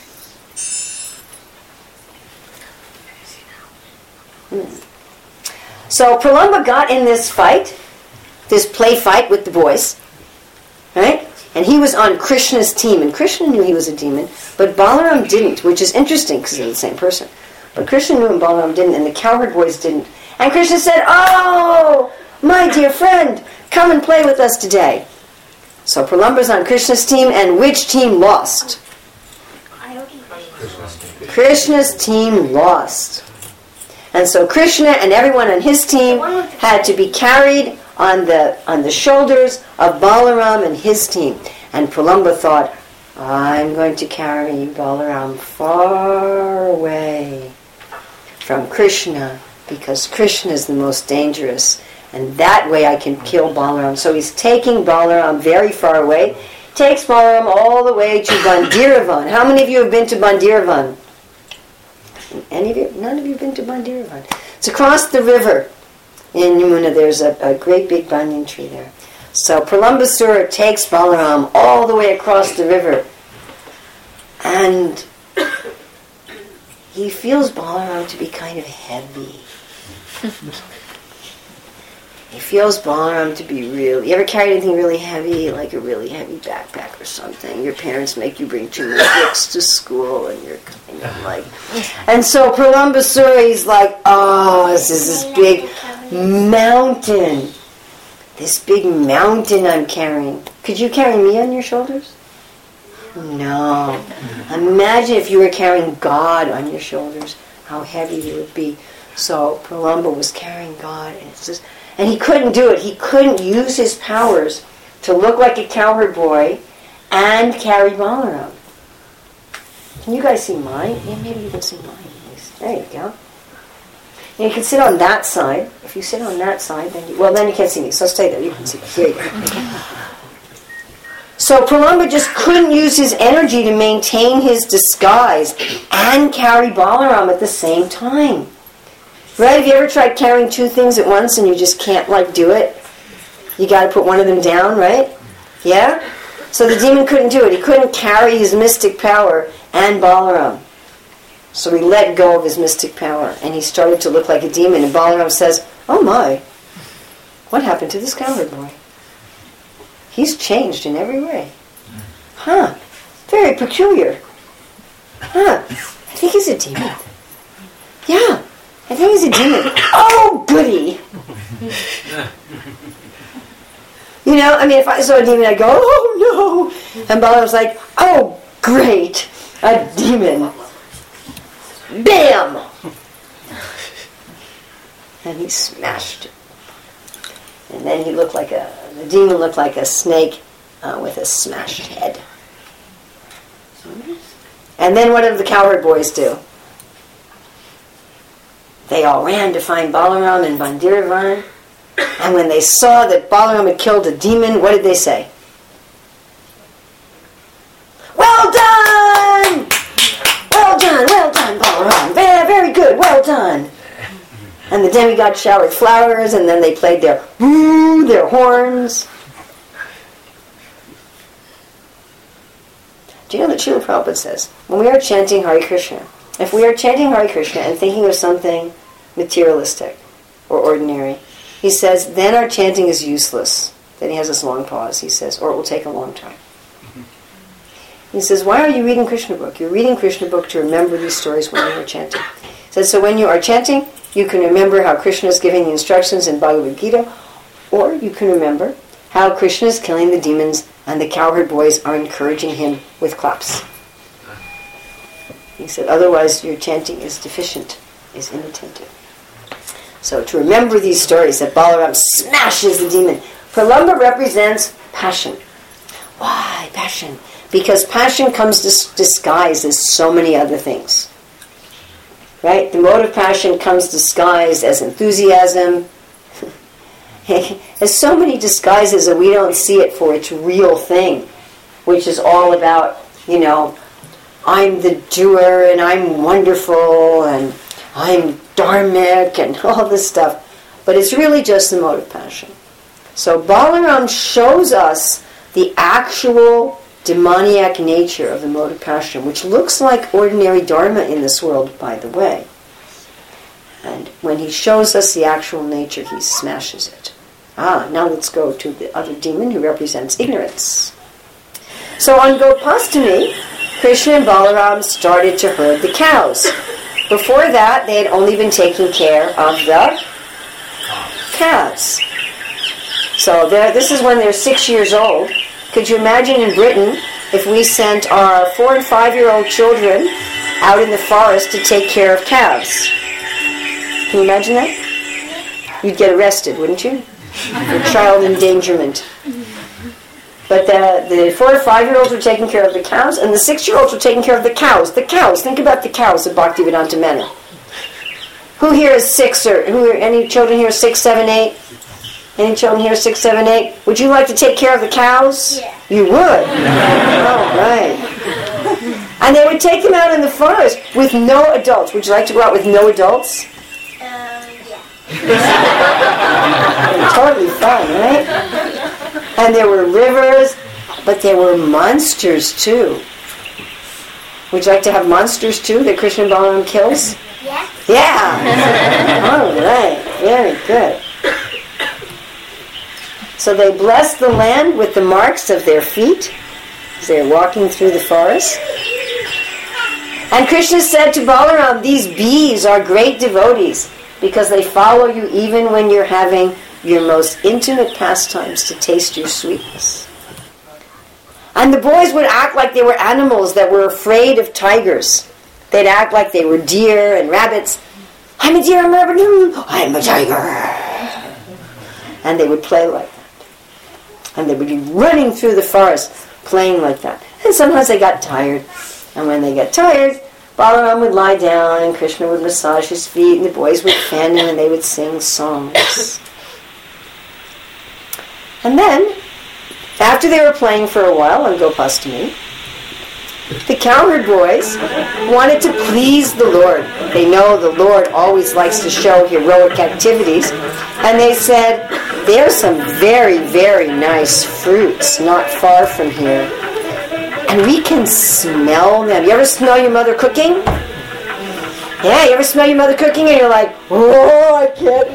of them. Hmm. So Pralamba got in this fight, this play fight with the boys, right? And he was on Krishna's team, and Krishna knew he was a demon, but Balaram didn't, which is interesting because they're the same person. But Krishna knew and Balaram didn't, and the cowherd boys didn't. And Krishna said, "Oh, my dear friend, come and play with us today." So Pralamba's on Krishna's team, and which team lost? Krishna's team lost. And so Krishna and everyone on his team had to be carried on the on the shoulders of Balaram and his team. And Pralamba thought, I'm going to carry Balaram far away from Krishna, because Krishna is the most dangerous, and that way I can kill Balaram. So he's taking Balaram very far away, takes Balaram all the way to Bandiravan. How many of you have been to Bandiravan? Any of you? None of you have been to Bandiravan. It's across the river. In Yamuna, there's a, a great big banyan tree there. So Pralambasura takes Balaram all the way across the river. And he feels Balaram to be kind of heavy. He feels Balaram to be really... You ever carried anything really heavy, like a really heavy backpack or something? Your parents make you bring too many books to school, and you're kind of like... And so Pralambasura, he's like, oh, this is this big mountain. This big mountain I'm carrying. Could you carry me on your shoulders? No. Imagine if you were carrying God on your shoulders, how heavy he would be. So Pralamba was carrying God, and it's just... And he couldn't do it. He couldn't use his powers to look like a cowherd boy and carry Balaram. Can you guys see mine? Yeah, maybe you can see mine. There you go. And you can sit on that side. If you sit on that side, then you... Well, then you can't see me, so stay there. You can see me. Here you go. So Pralamba just couldn't use his energy to maintain his disguise and carry Balaram at the same time. Right? Have you ever tried carrying two things at once and you just can't, like, do it? You got to put one of them down, right? Yeah? So the demon couldn't do it. He couldn't carry his mystic power and Balaram. So he let go of his mystic power, and he started to look like a demon. And Balaram says, oh my, what happened to this cowherd boy? He's changed in every way. Huh, very peculiar. Huh, I think he's a demon. Yeah, I think he's a demon. Oh, goody. You know, I mean, if I saw a demon, I'd go, oh, no. And Balaram's like, oh, great, a demon. Bam! And he smashed it. And then he looked like a, the demon looked like a snake uh, with a smashed head. And then what did the cowherd boys do? They all ran to find Balaram and Bandiravan. And when they saw that Balaram had killed a demon, what did they say? Well done! Well done, well done, Balaram. Very, very good, well done. And the demigod showered flowers, and then they played their woo, their horns. Do you know that Srila Prabhupada says, when we are chanting Hare Krishna, if we are chanting Hare Krishna and thinking of something materialistic or ordinary, he says, then our chanting is useless. Then he has this long pause, he says, or it will take a long time. He says, why are you reading Krishna book? You're reading Krishna book to remember these stories when you are chanting. He says, so when you are chanting, you can remember how Krishna is giving the instructions in Bhagavad Gita, or you can remember how Krishna is killing the demons and the cowherd boys are encouraging him with claps. He said, otherwise your chanting is deficient, is inattentive. So to remember these stories that Balaram smashes the demon. Pralamba represents passion. Why passion? Because passion comes dis- disguised as so many other things. Right? The mode of passion comes disguised as enthusiasm. There's so many disguises that we don't see it for its real thing, which is all about, you know, I'm the doer and I'm wonderful and I'm dharmic and all this stuff. But it's really just the mode of passion. So Balaram shows us the actual demoniac nature of the mode of passion, which looks like ordinary dharma in this world, by the way. And when he shows us the actual nature, he smashes it. Ah, now let's go to the other demon who represents ignorance. So on Gopastami, Krishna and Balaram started to herd the cows. Before that, they had only been taking care of the calves. So this is when they're six years old. Could you imagine in Britain if we sent our four and five-year-old children out in the forest to take care of calves? Can you imagine that? You'd get arrested, wouldn't you? For child endangerment. But the, the four or five-year-olds were taking care of the cows, and the six-year-olds were taking care of the cows. The cows. Think about the cows at Bhaktivedanta Menon. Who here is six, or who? Any children here six, seven, eight? Any children here six, seven, eight? Would you like to take care of the cows? Yeah. You would? Oh, right. And they would take them out in the forest with no adults. Would you like to go out with no adults? Um, yeah. Totally fun, right? And there were rivers, but there were monsters too. Would you like to have monsters too that Krishna and Balaram kills? Yeah. Yeah. All right. Very good. So they blessed the land with the marks of their feet as they were walking through the forest. And Krishna said to Balaram, these bees are great devotees because they follow you even when you're having your most intimate pastimes to taste your sweetness. And the boys would act like they were animals that were afraid of tigers. They'd act like they were deer and rabbits. I'm a deer, I'm a rabbit, I'm a tiger. And they would play like that. And they would be running through the forest, playing like that. And sometimes they got tired. And when they got tired, Balaram would lie down and Krishna would massage his feet and the boys would fan him and they would sing songs. And then, after they were playing for a while on Gopastami, the cowherd boys wanted to please the Lord. They know the Lord always likes to show heroic activities. And they said, there's some very, very nice fruits not far from here. And we can smell them. You ever smell your mother cooking? Yeah, you ever smell your mother cooking and you're like, oh, I can't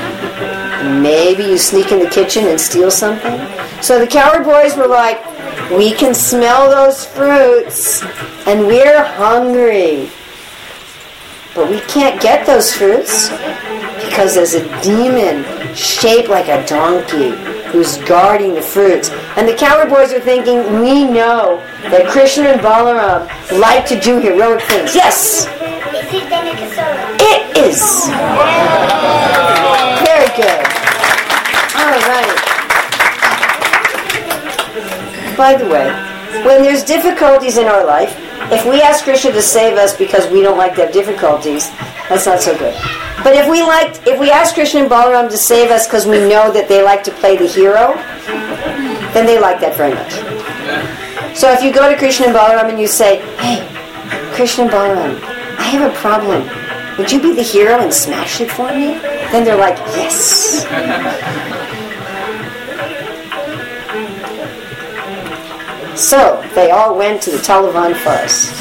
wait. Maybe you sneak in the kitchen and steal something. So the cowherd boys were like, We can smell those fruits, and we're hungry. But we can't get those fruits because there's a demon shaped like a donkey who's guarding the fruits. And the coward boys are thinking, we know that Krishna and Balaram like to do heroic things. Yes? Is it Denikasura? It is. Very good. All right. By the way, when there's difficulties in our life, if we ask Krishna to save us because we don't like to have difficulties, that's not so good. But if we like, if we ask Krishna and Balaram to save us because we know that they like to play the hero, then they like that very much. So if you go to Krishna and Balaram and you say, hey, Krishna and Balaram, I have a problem. Would you be the hero and smash it for me? Then they're like, yes. So they all went to the Talavan forest.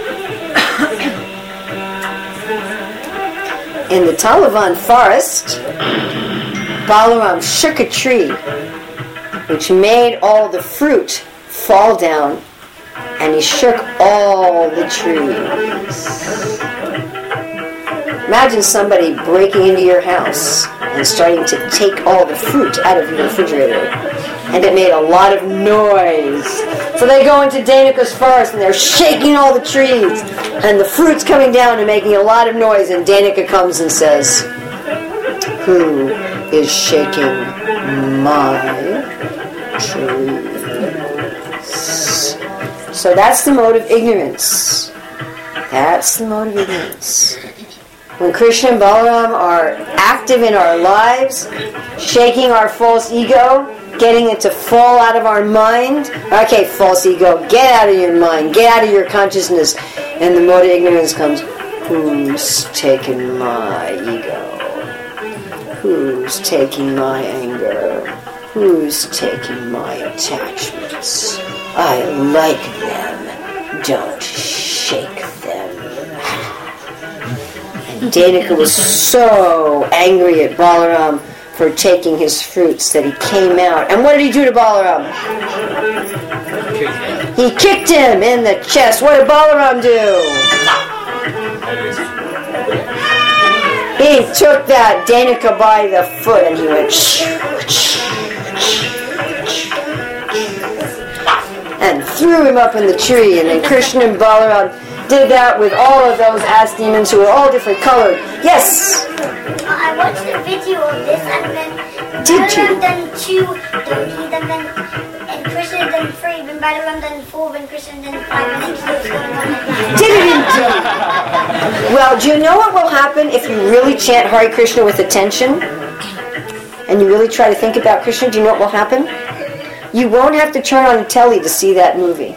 In the Talavan forest, Balaram shook a tree, which made all the fruit fall down, and he shook all the trees. Imagine somebody breaking into your house and starting to take all the fruit out of your refrigerator. And it made a lot of noise. So they go into Danica's forest and they're shaking all the trees. And the fruit's coming down and making a lot of noise. And Danica comes and says, who is shaking my trees? So that's the mode of ignorance. That's the mode of ignorance. When Krishna and Balaram are active in our lives, shaking our false ego, getting it to fall out of our mind. Okay, false ego, get out of your mind, get out of your consciousness. And the mode of ignorance comes, who's taking my ego? Who's taking my anger? Who's taking my attachments? I like them, don't shake them. And Danica was so angry at Balaram for taking his fruits that he came out. And what did he do to Balaram? He kicked him in the chest. What did Balaram do? He took that Danica by the foot and he went and threw him up in the tree. And then Krishna and Balaram did that with all of those ass demons who were all different colored. Yes? I watched a video of this and then Did you? Balaram done two donkeys and then and Krishna done three, then Balaram done four, then Krishna done five, and then he was going on like that. Did it indeed? Well, do you know what will happen if you really chant Hare Krishna with attention? And you really try to think about Krishna? Do you know what will happen? You won't have to turn on the telly to see that movie.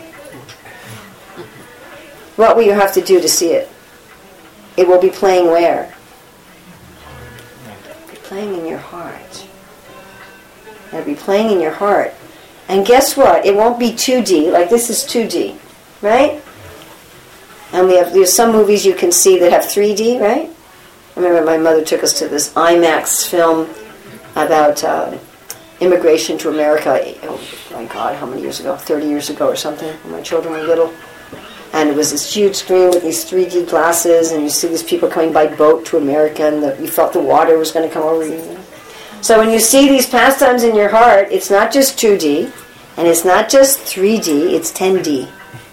What will you have to do to see it? It will be playing where? It'll be playing in your heart. It'll be playing in your heart. And guess what? It won't be two D, like this is two D, right? And we have there's some movies you can see that have three D, right? I remember my mother took us to this IMAX film about uh, immigration to America. Oh my God, how many years ago? thirty years ago or something, when my children were little. And it was this huge screen with these three D glasses, and you see these people coming by boat to America, and the, you felt the water was going to come over you. So when you see these pastimes in your heart, it's not just two D, and it's not just three D, it's ten D.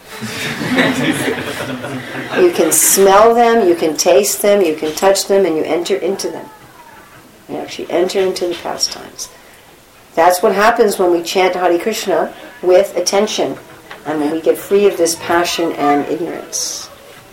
You can smell them, you can taste them, you can touch them, and you enter into them. You actually enter into the pastimes. That's what happens when we chant Hare Krishna with attention. And when we get free of this passion and ignorance.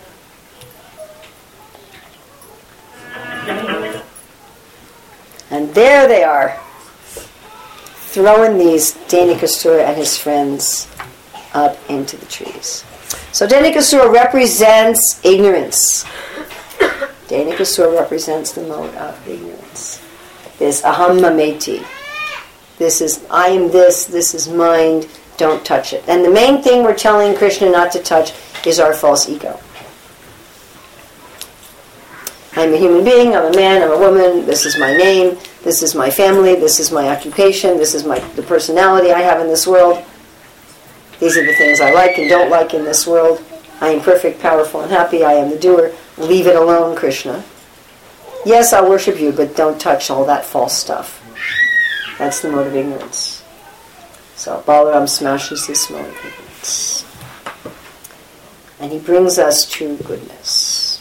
And there they are, throwing these Danikasura and his friends up into the trees. So Danikasura represents ignorance. Danikasura represents the mode of ignorance. This aham mameti. This is, I am this, this is mind. Don't touch it. And the main thing we're telling Krishna not to touch is our false ego. I'm a human being, I'm a man, I'm a woman, this is my name, this is my family, this is my occupation, this is my the personality I have in this world. These are the things I like and don't like in this world. I am perfect, powerful, and happy. I am the doer. Leave it alone, Krishna. Yes, I'll worship you, but don't touch all that false stuff. That's the mode of ignorance. So Balaram smashes this mode of ignorance. And he brings us to goodness.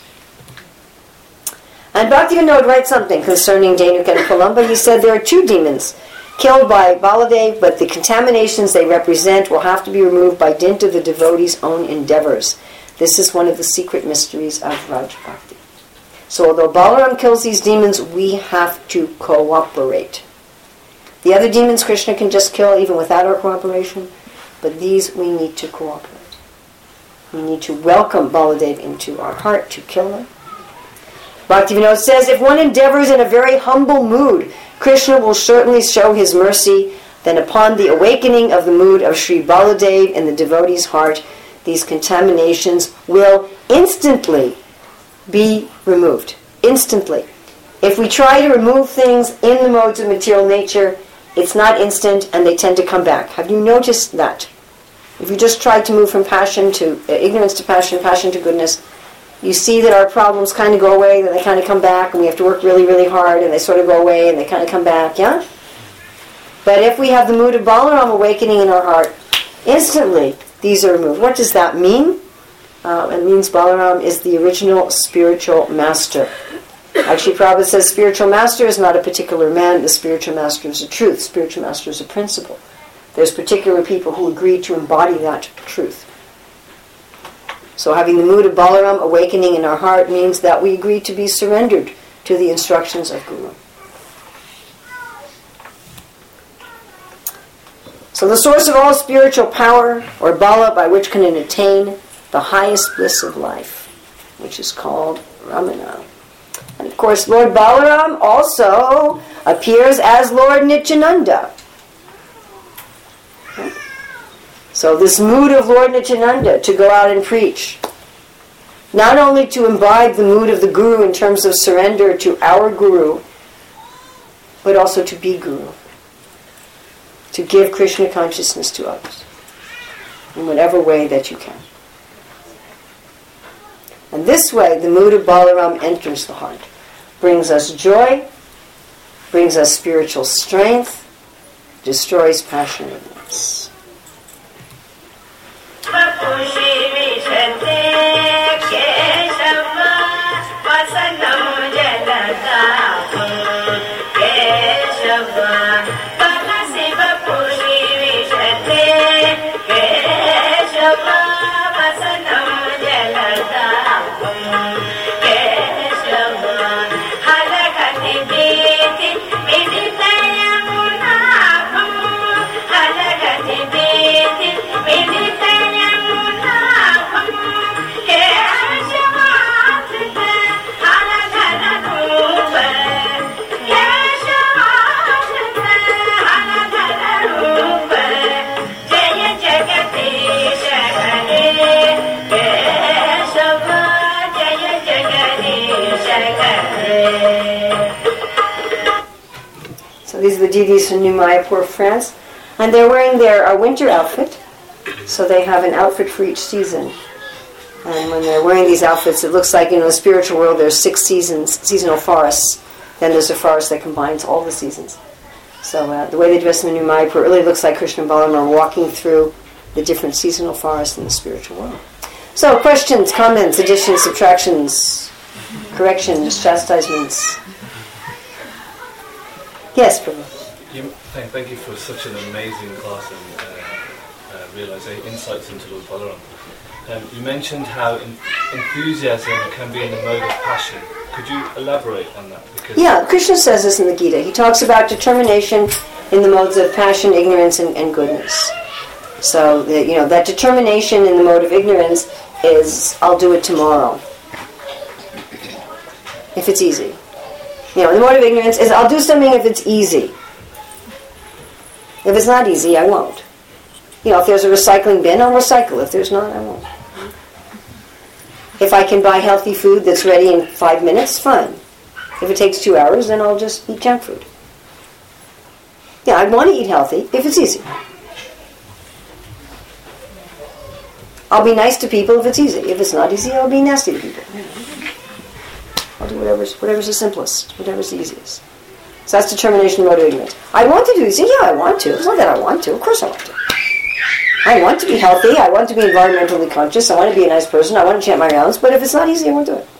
And Bhaktivinoda writes something concerning Dhenuk and Pralamba. He said there are two demons killed by Baladev, but the contaminations they represent will have to be removed by dint of the devotee's own endeavors. This is one of the secret mysteries of Raj Bhakti. So although Balaram kills these demons, we have to cooperate. The other demons Krishna can just kill even without our cooperation, but these we need to cooperate. We need to welcome Baladev into our heart to kill them. Bhaktivinoda says, if one endeavors in a very humble mood, Krishna will certainly show his mercy. Then upon the awakening of the mood of Sri Baladev in the devotee's heart, these contaminations will instantly be removed. Instantly. If we try to remove things in the modes of material nature, it's not instant and they tend to come back. Have you noticed that? If you just try to move from passion to uh, ignorance to passion, passion to goodness, you see that our problems kind of go away, then they kind of come back, and we have to work really, really hard, and they sort of go away, and they kind of come back, yeah? But if we have the mood of Balaram awakening in our heart, instantly these are removed. What does that mean? Uh, it means Balaram is the original spiritual master. Actually, Prabhupada says spiritual master is not a particular man, the spiritual master is a truth. Spiritual master is a principle. There's particular people who agree to embody that truth. So having the mood of Balaram awakening in our heart means that we agree to be surrendered to the instructions of Guru. So the source of all spiritual power, or Bala, by which can it attain the highest bliss of life, which is called Ramana. And of course, Lord Balaram also appears as Lord Nityananda. So this mood of Lord Nityananda to go out and preach, not only to imbibe the mood of the Guru in terms of surrender to our Guru, but also to be Guru, to give Krishna consciousness to others in whatever way that you can. And this way, the mood of Balaram enters the heart, brings us joy, brings us spiritual strength, destroys passion and ignorance. These are the deities from New Mayapur, France. And they're wearing their uh, winter outfit. So they have an outfit for each season. And when they're wearing these outfits, it looks like, you know, in the spiritual world, there's six seasons, seasonal forests. Then there's a forest that combines all the seasons. So uh, the way they dress in the New Mayapur, it really looks like Krishna and Balaram are walking through the different seasonal forests in the spiritual world. So questions, comments, additions, subtractions, corrections, chastisements. Yes, Prabhu. You, thank, thank you for such an amazing class and uh, uh, realization, insights into Lord Balaram. Um, you mentioned how in, enthusiasm can be in the mode of passion. Could you elaborate on that? Because yeah, Krishna says this in the Gita. He talks about determination in the modes of passion, ignorance, and, and goodness. So, the, you know, that determination in the mode of ignorance is, I'll do it tomorrow, if it's easy. You know, the mode of ignorance is, I'll do something if it's easy. If it's not easy, I won't. You know, if there's a recycling bin, I'll recycle. If there's not, I won't. If I can buy healthy food that's ready in five minutes, fine. If it takes two hours, then I'll just eat junk food. Yeah, I want to eat healthy if it's easy. I'll be nice to people if it's easy. If it's not easy, I'll be nasty to people. I'll do whatever's, whatever's the simplest, whatever's the easiest. So that's determination, mode of ignorance. I want to do these things. Yeah, I want to. It's not that I want to. Of course I want to. I want to be healthy. I want to be environmentally conscious. I want to be a nice person. I want to chant my rounds. But if it's not easy, I won't do it.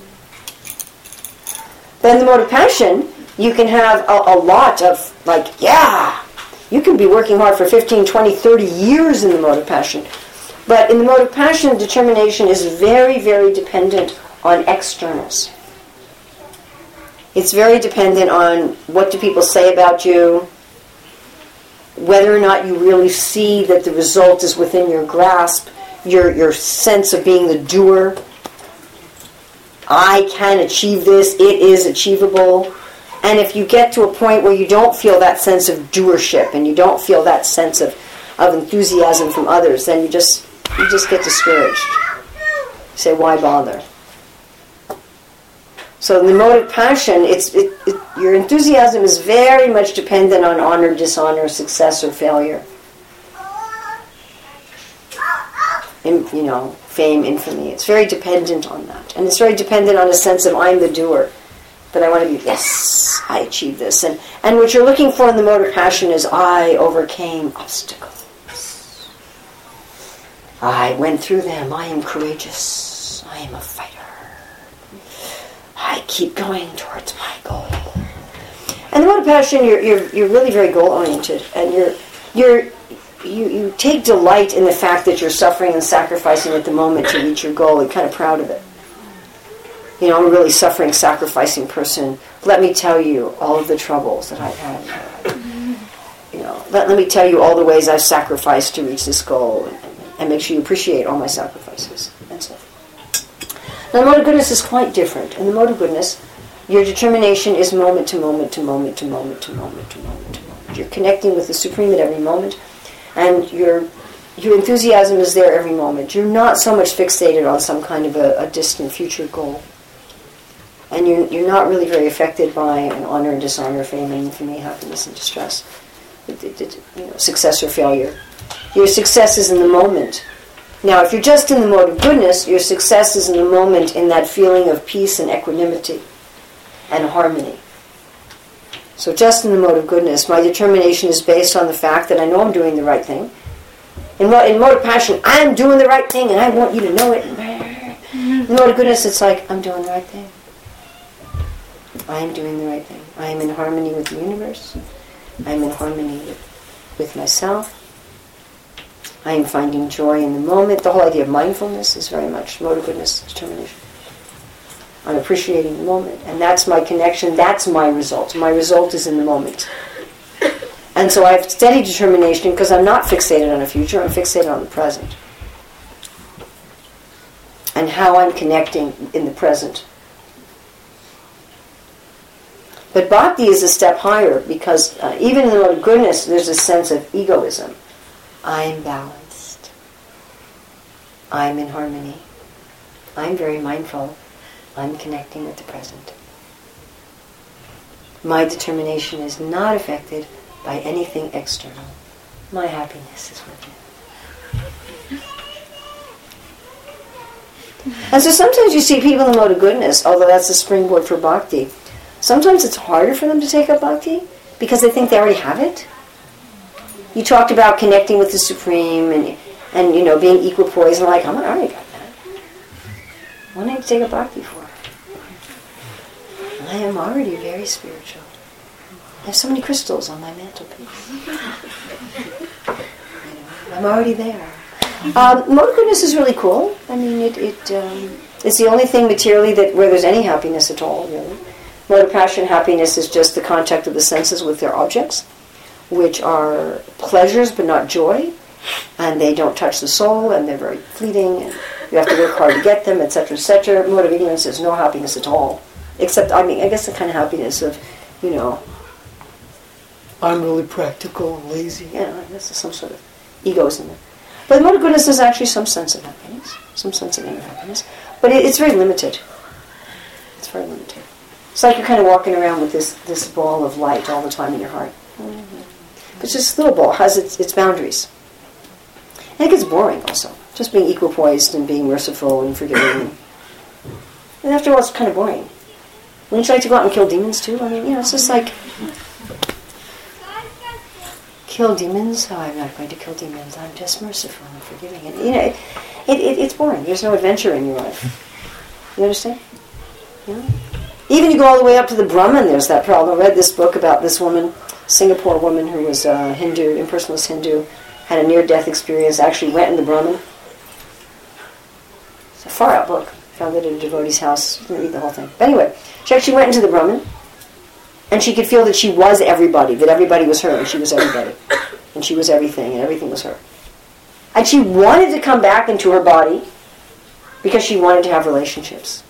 Then the mode of passion, you can have a, a lot of, like, yeah, you can be working hard for fifteen, twenty, thirty years in the mode of passion. But in the mode of passion, determination is very, very dependent on externals. It's very dependent on what do people say about you, whether or not you really see that the result is within your grasp, your your sense of being the doer. I can achieve this, it is achievable. And if you get to a point where you don't feel that sense of doership and you don't feel that sense of, of enthusiasm from others, then you just you just get discouraged. You say, why bother? So in the mode of passion, it's it, it, your enthusiasm is very much dependent on honor, dishonor, success, or failure. In, you know, fame, infamy. It's very dependent on that. And it's very dependent on a sense of I'm the doer. That I want to be, yes, I achieved this. And, and what you're looking for in the mode of passion is I overcame obstacles. I went through them. I am courageous. I am a fighter. I keep going towards my goal. And the mode of passion, you're you're you're really very goal oriented, and you're you're you you take delight in the fact that you're suffering and sacrificing at the moment to reach your goal. You're kind of proud of it. You know, I'm a really suffering, sacrificing person. Let me tell you all of the troubles that I've had. You know, let, let me tell you all the ways I've sacrificed to reach this goal, and, and make sure you appreciate all my sacrifices. And so. Now, the mode of goodness is quite different. In the mode of goodness, your determination is moment to moment to moment to moment to moment to moment to moment. You're connecting with the Supreme at every moment, and your your enthusiasm is there every moment. You're not so much fixated on some kind of a, a distant future goal. And you're, you're not really very affected by an honor and dishonor, fame and infamy, happiness and distress, it, it, it, you know, success or failure. Your success is in the moment. Now, if you're just in the mode of goodness, your success is in the moment in that feeling of peace and equanimity and harmony. So just in the mode of goodness, my determination is based on the fact that I know I'm doing the right thing. In, mo- in mode of passion, I'm doing the right thing and I want you to know it. In mode of goodness, it's like, I'm doing the right thing. I am doing the right thing. I am in harmony with the universe. I am in harmony with, with myself. I am finding joy in the moment. The whole idea of mindfulness is very much mode of goodness, determination. I'm appreciating the moment. And that's my connection. That's my result. My result is in the moment. And so I have steady determination because I'm not fixated on a future. I'm fixated on the present. And how I'm connecting in the present. But bhakti is a step higher because uh, even in the mode of goodness, there's a sense of egoism. I'm balanced. I'm in harmony. I'm very mindful. I'm connecting with the present. My determination is not affected by anything external. My happiness is within. And so sometimes you see people in the mode of goodness, although that's a springboard for bhakti, sometimes it's harder for them to take up bhakti because they think they already have it. You talked about connecting with the Supreme and, and you know, being equipoised, and like, I'm already got that. What do I need to take up bhakti for? I am already very spiritual. I have so many crystals on my mantelpiece. You know, I'm already there. Um, mode of goodness is really cool. I mean, it, it um, it's the only thing materially that where there's any happiness at all, really. Mode of passion happiness is just the contact of the senses with their objects, which are pleasures but not joy, and they don't touch the soul, and they're very fleeting, and you have to work hard to get them, et cetera, et cetera. Mode of ignorance is no happiness at all, except, I mean, I guess the kind of happiness of, you know, I'm really practical, lazy. You know, this is some sort of egoism. But the mode of goodness is actually some sense of happiness, some sense of inner happiness, but it, it's very limited. It's very limited. It's like you're kind of walking around with this, this ball of light all the time in your heart. Mm-hmm. But it's just a little ball. It has its, its boundaries. And it gets boring also. Just being equipoised and being merciful and forgiving. And after a while, it's kind of boring. Wouldn't you like to go out and kill demons too? I mean, you know, it's just like... Kill demons? Oh, I'm not going to kill demons. I'm just merciful and forgiving. And, you know, it, it, it, it's boring. There's no adventure in your life. You understand? Yeah. Even you go all the way up to the Brahman, there's that problem. I read this book about this woman, Singapore woman who was a Hindu, impersonalist Hindu, had a near-death experience, actually went in the Brahman. It's a far-out book. Found it at a devotee's house. Didn't read the whole thing. But anyway, she actually went into the Brahman, and she could feel that she was everybody, that everybody was her, and she was everybody. And she was everything, and everything was her. And she wanted to come back into her body because she wanted to have relationships.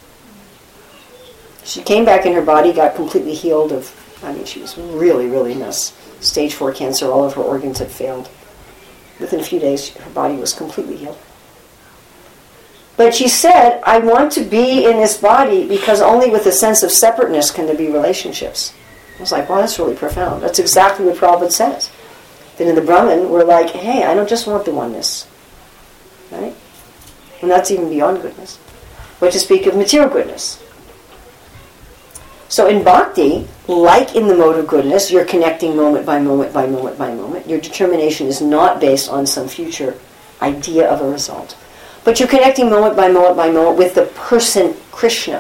She came back in her body, got completely healed of, I mean, she was really, really a mess. Stage four cancer, all of her organs had failed. Within a few days, her body was completely healed. But she said, I want to be in this body because only with a sense of separateness can there be relationships. I was like, wow, that's really profound. That's exactly what Prabhupada says. That in the Brahman, we're like, hey, I don't just want the oneness. Right? And that's even beyond goodness. But to speak of material goodness. So in bhakti, like in the mode of goodness, you're connecting moment by moment by moment by moment. Your determination is not based on some future idea of a result. But you're connecting moment by moment by moment with the person Krishna.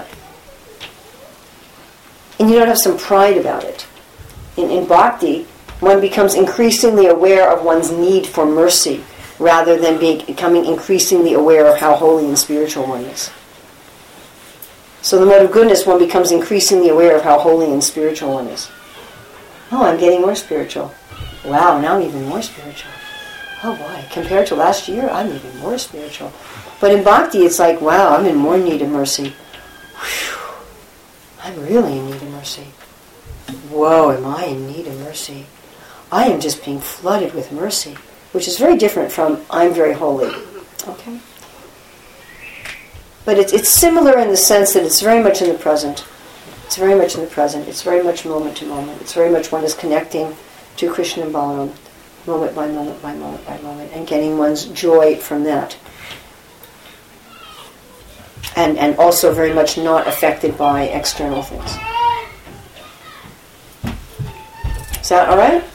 And you don't have some pride about it. In, in bhakti, one becomes increasingly aware of one's need for mercy rather than being, becoming increasingly aware of how holy and spiritual one is. So the mode of goodness, one becomes increasingly aware of how holy and spiritual one is. Oh, I'm getting more spiritual. Wow, now I'm even more spiritual. Oh boy, compared to last year, I'm even more spiritual. But in bhakti, it's like, wow, I'm in more need of mercy. Whew, I'm really in need of mercy. Whoa, am I in need of mercy? I am just being flooded with mercy, which is very different from, I'm very holy. Okay? But it's, it's similar in the sense that it's very much in the present. It's very much in the present. It's very much moment to moment. It's very much one is connecting to Krishna and Balaram, moment by moment by moment by moment, and getting one's joy from that. And, and also very much not affected by external things. Is that all right?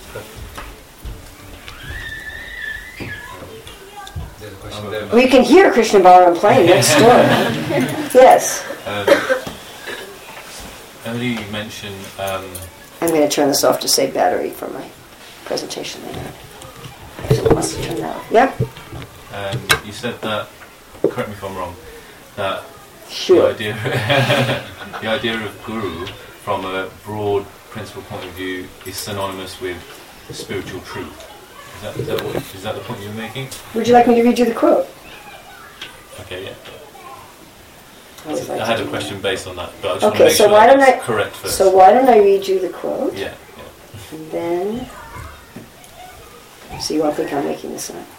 We can hear Krishna Balaram playing next door. Yes. Um, earlier you mentioned... Um, I'm going to turn this off to save battery for my presentation later. Actually, wants to turn that off. Yeah? Um, you said that, correct me if I'm wrong, that sure. the idea the idea of guru from a broad principle point of view is synonymous with spiritual truth. Is that, is that, what, is that the point you're making? Would you like me to read you the quote? Okay, yeah. I, so like I had a question that. based on that, but I just okay, want to make so sure why that don't I, correct first. So why don't I read you the quote? Yeah. yeah. And then, so you won't think I'm making this up.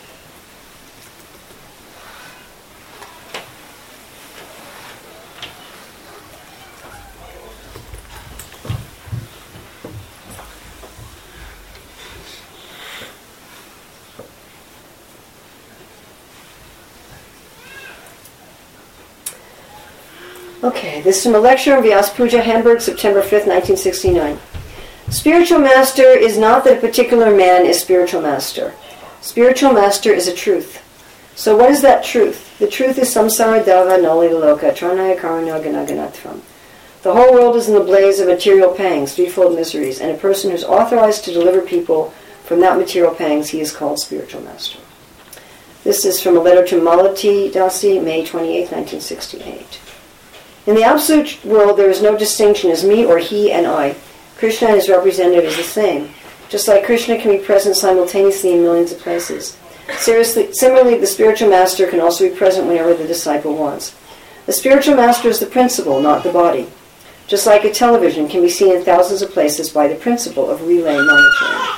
Okay, this is from a lecture on Vyas Puja, Hamburg, September fifth, nineteen sixty-nine. Spiritual master is not that a particular man is spiritual master. Spiritual master is a truth. So what is that truth? The truth is samsara dava noli loka tranaya karuna ganaganatvam. The whole world is in the blaze of material pangs, threefold miseries, and a person who is authorized to deliver people from that material pangs, he is called spiritual master. This is from a letter to Malati Dasi, May twenty-eighth, nineteen sixty-eight. In the absolute world, there is no distinction as me or he and I. Krishna and his representative is the same. Just like Krishna can be present simultaneously in millions of places. Seriously, similarly, the spiritual master can also be present whenever the disciple wants. The spiritual master is the principle, not the body. Just like a television can be seen in thousands of places by the principle of relay monitoring.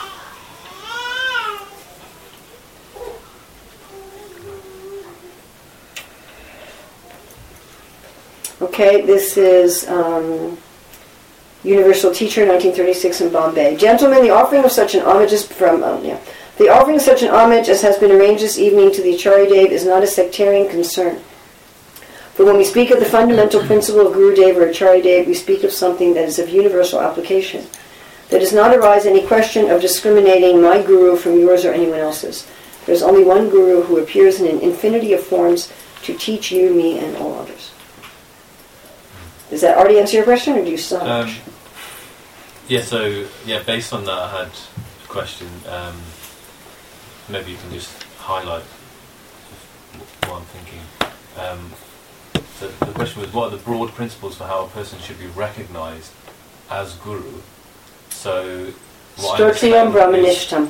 Okay, this is um, Universal Teacher, nineteen thirty-six in Bombay. Gentlemen, the offering of such an homage is from, um, yeah, The offering of such an homage as has been arranged this evening to the Acharya Dev is not a sectarian concern. For when we speak of the fundamental principle of Guru Dev or Acharya Dev, we speak of something that is of universal application. There does not arise any question of discriminating my Guru from yours or anyone else's. There is only one Guru who appears in an infinity of forms to teach you, me, and all others. Does that already answer your question, or do you still have a Um, question? yeah, so, yeah, based on that, I had a question. Um, maybe you can just highlight what I'm thinking. Um, so the question was, what are the broad principles for how a person should be recognized as Guru? So, what I Stotriyam understand is- Brahmanishtam.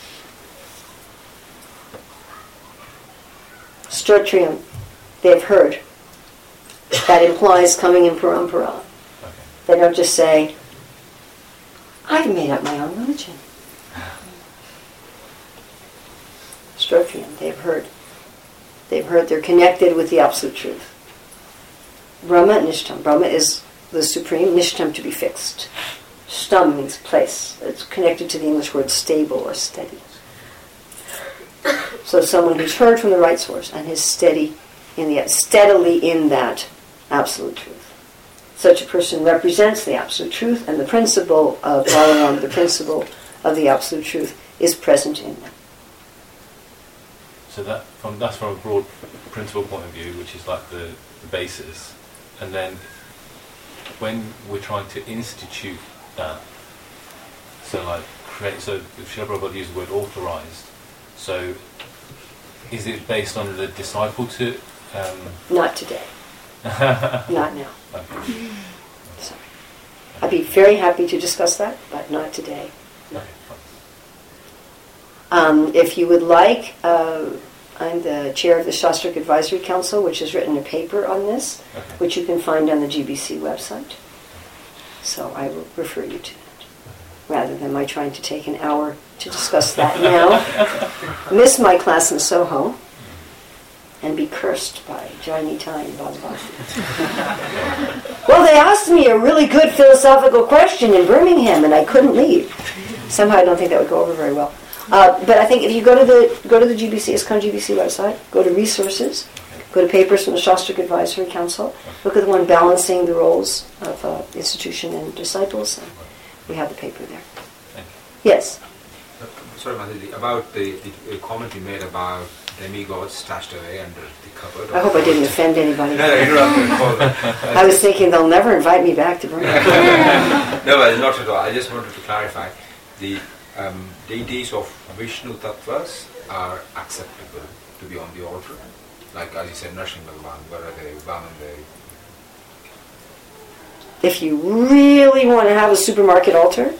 Stotriyam, they've heard. That implies coming in parampara. Okay. They don't just say, I've made up my own religion. Stotriyam, they've heard. They've heard, they're connected with the absolute truth. Brahma Nishtam. Brahma is the supreme, Nishtam to be fixed. Stam means place. It's connected to the English word stable or steady. So someone who's heard from the right source and is steady in the steadily in that absolute truth. Such a person represents the absolute truth, and the principle of Balaram, the principle of the absolute truth, is present in them. So that from that's from a broad principle point of view, which is like the, the basis, and then when we're trying to institute that, so like create, so if Srila Prabhupada used the word authorized, so is it based on the disciple to? Um, Not today. Not now. Okay. Sorry. I'd be very happy to discuss that, but not today. Okay, fine. Um, if you would like, uh, I'm the chair of the Shastric Advisory Council, which has written a paper on this, Okay. which you can find on the G B C website. So I will refer you to that, rather than my trying to take an hour to discuss that now. Miss my class in Soho, and be cursed by Johnny Ty and Bhagavati. Well, they asked me a really good philosophical question in Birmingham, and I couldn't leave. Somehow I don't think that would go over very well. Uh, but I think if you go to the go to the G B C, ISKCON G B C website, go to resources, go to papers from the Shastric Advisory Council, look at the one balancing the roles of uh, institution and disciples, and we have the paper there. Yes? Sorry, Mataji, about the, the comment you made about demigods stashed away under the cupboard. I hope I didn't offend anybody. No, no, interrupt. I was thinking they'll never invite me back to Birmingham. No, but not at all. I just wanted to clarify. The um, deities of Vishnu Tattvas are acceptable to be on the altar. Like, as you said, Nrsimha Bhagavan, Varadev, Vamandev. If you really want to have a supermarket altar,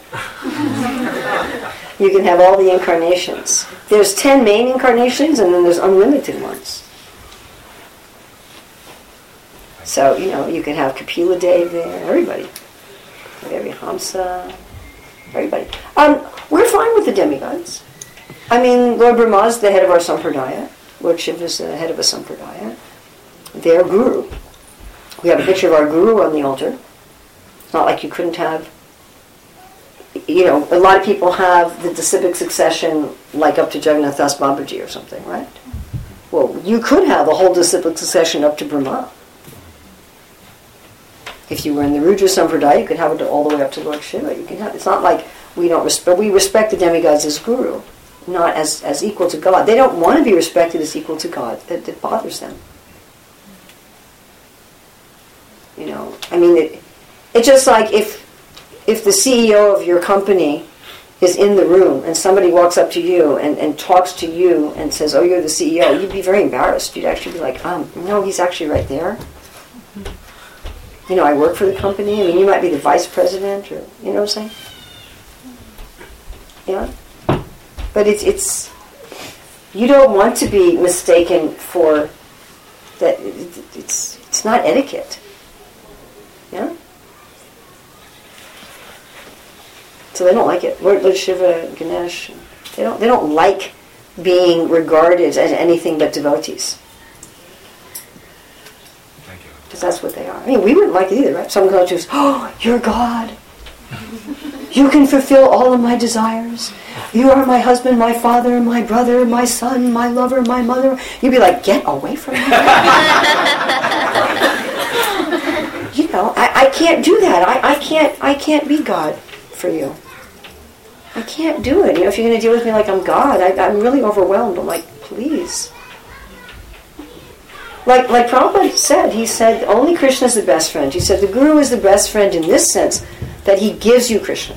you can have all the incarnations. There's ten main incarnations, and then there's unlimited ones. So, you know, you can have Kapila Dev there, everybody. Every Hamsa, everybody. Um, we're fine with the demigods. I mean, Lord Brahma is the head of our sampradaya. Lord Shiva is the head of a sampradaya. They're guru. We have a picture of our guru on the altar. It's not like you couldn't have, you know, a lot of people have the disciplic succession like up to Jagannath Das Babaji or something, right? Well, you could have a whole disciplic succession up to Brahma. If you were in the Rudra Sampradaya, you could have it all the way up to Lord Shiva. You can have. It's not like we don't respect. We respect the demigods as guru, not as, as equal to God. They don't want to be respected as equal to God. That, that bothers them. You know, I mean, it, it's just like if if the C E O of your company is in the room and somebody walks up to you and, and talks to you and says, "Oh, you're the C E O," you'd be very embarrassed. You'd actually be like, "Um, no, he's actually right there." You know, I work for the company. I mean, you might be the vice president, or you know what I'm saying? Yeah. But it's it's you don't want to be mistaken for that. It's it's not etiquette. Yeah. So they don't like it. Lord, Lord Shiva, Ganesh, they don't they don't like being regarded as anything but devotees. Thank you. Because that's what they are. I mean, we wouldn't like it either, right? Someone comes to us, "Oh, you're God." You can fulfill all of my desires. You are my husband, my father, my brother, my son, my lover, my mother. You'd be like, get away from me. You know, I, I can't do that. I, I can't I can't be God for you. I can't do it. You know, if you're going to deal with me like I'm God, I, I'm really overwhelmed. I'm like, please. Like like Prabhupada said, he said, only Krishna is the best friend. He said, the Guru is the best friend in this sense, that he gives you Krishna.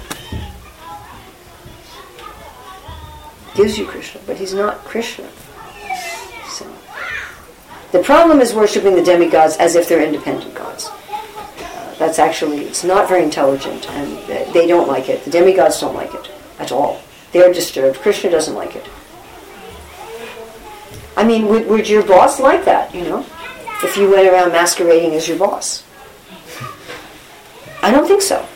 Gives you Krishna, but he's not Krishna. So, the problem is worshipping the demigods as if they're independent gods. Uh, that's actually, it's not very intelligent, and they don't like it. The demigods don't like it at all. They're disturbed. Krishna doesn't like it. I mean, would, would your boss like that, you know? If you went around masquerading as your boss? I don't think so.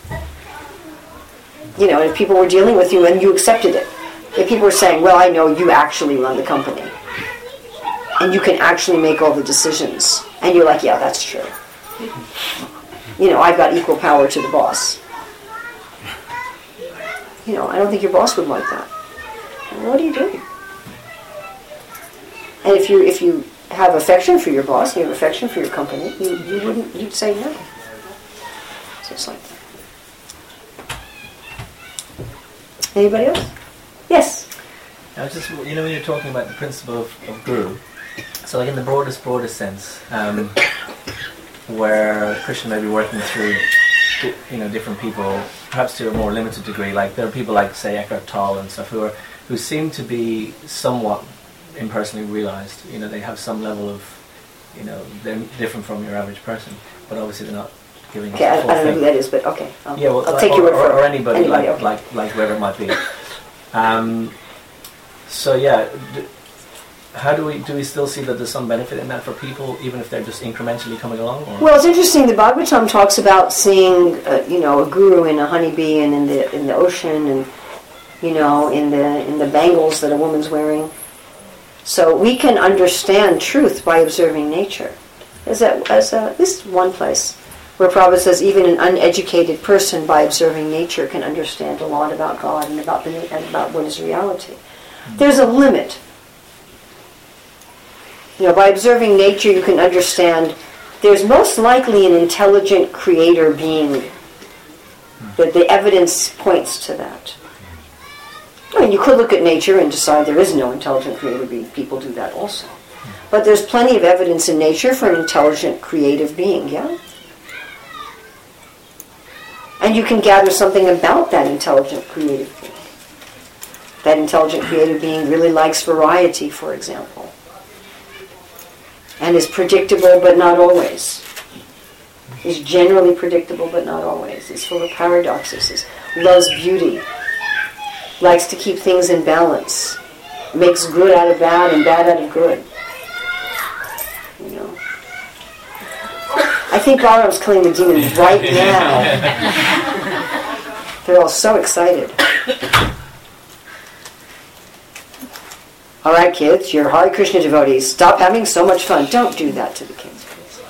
You know, if people were dealing with you and you accepted it. If people were saying, well, I know you actually run the company. And you can actually make all the decisions. And you're like, yeah, that's true. You know, I've got equal power to the boss. You know, I don't think your boss would like that. What are you doing? And if you if you have affection for your boss, you have affection for your company, you, you wouldn't, you'd say no. Just like that. Anybody else? Yes. I was just, you know, when you're talking about the principle of, of Guru, so like in the broadest, broadest sense, um, where Krishna may be working through, you know, different people, perhaps to a more limited degree. Like there are people like, say, Eckhart Tolle and stuff, who are who seem to be somewhat impersonally realized. You know, they have some level of, you know, they're different from your average person, but obviously they're not giving. Okay, us the full I, I don't know thing. who that is, but okay, I'll, yeah, well, I'll like, take or, your word or, for or anybody, anybody like, okay. like like whoever it might be. Um, so yeah, d- how do we do we still see that there's some benefit in that for people, even if they're just incrementally coming along? Or? Well, it's interesting. The Bhagavatam talks about seeing, uh, you know, a guru in a honeybee and in the in the ocean, and you know, in the in the bangles that a woman's wearing. So we can understand truth by observing nature. As a, as a, this is one place where Prabhupada says even an uneducated person by observing nature can understand a lot about God and about the and about what is reality. There's a limit. You know, by observing nature, you can understand there's most likely an intelligent creator being. That the evidence points to that. I mean, you could look at nature and decide there is no intelligent creator being. People do that also. But there's plenty of evidence in nature for an intelligent creative being, yeah? And you can gather something about that intelligent creative being. That intelligent creative being really likes variety, for example. And is predictable, but not always. Is generally predictable, but not always. Is full of paradoxes. Is, loves beauty. Likes to keep things in balance. Makes good out of bad and bad out of good. You know. I think Balaram's killing the demons right now. They're all so excited. All right, kids, you're Hare Krishna devotees. Stop having so much fun. Don't do that to the kids, please.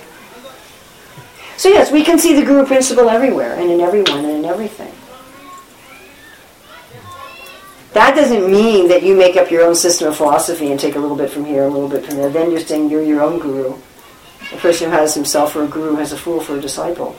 So yes, we can see the Guru principle everywhere, and in everyone, and in everything. That doesn't mean that you make up your own system of philosophy and take a little bit from here, a little bit from there. Then you're saying you're your own guru. The person who has himself for a guru has a fool for a disciple.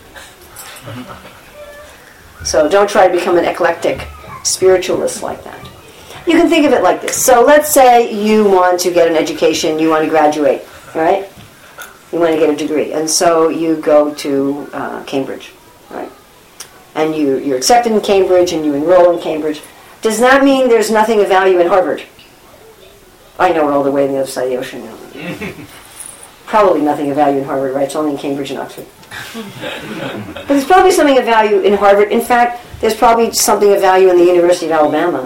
So don't try to become an eclectic spiritualist like that. You can think of it like this. So let's say you want to get an education, you want to graduate, right? You want to get a degree. And so you go to uh, Cambridge, right? And you, you're accepted in Cambridge and you enroll in Cambridge. Does that mean there's nothing of value in Harvard? I know we're all the way on the other side of the ocean now. Probably nothing of value in Harvard, right? It's only in Cambridge and Oxford. But there's probably something of value in Harvard. In fact, there's probably something of value in the University of Alabama.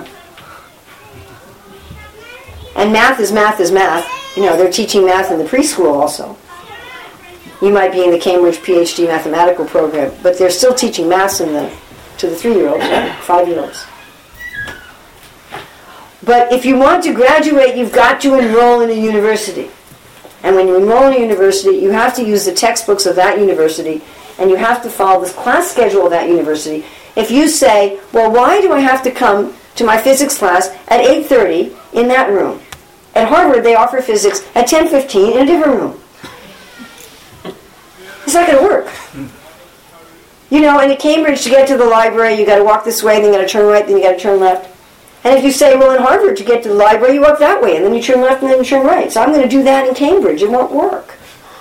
And math is math is math. You know, they're teaching math in the preschool also. You might be in the Cambridge PhD mathematical program, but they're still teaching maths in the to the three-year-olds, right? Five-year-olds. But if you want to graduate, you've got to enroll in a university. And when you enroll in a university, you have to use the textbooks of that university, and you have to follow the class schedule of that university. if you say, well, why do I have to come to my physics class at eight thirty in that room? At Harvard, they offer physics at ten fifteen in a different room. It's not going to work. You know, and at Cambridge, to get to the library, you got to walk this way, then you got to turn right, then you got to turn left. And if you say, well, in Harvard, to get to the library, you walk that way, and then you turn left, and then you turn right. So I'm going to do that in Cambridge. It won't work.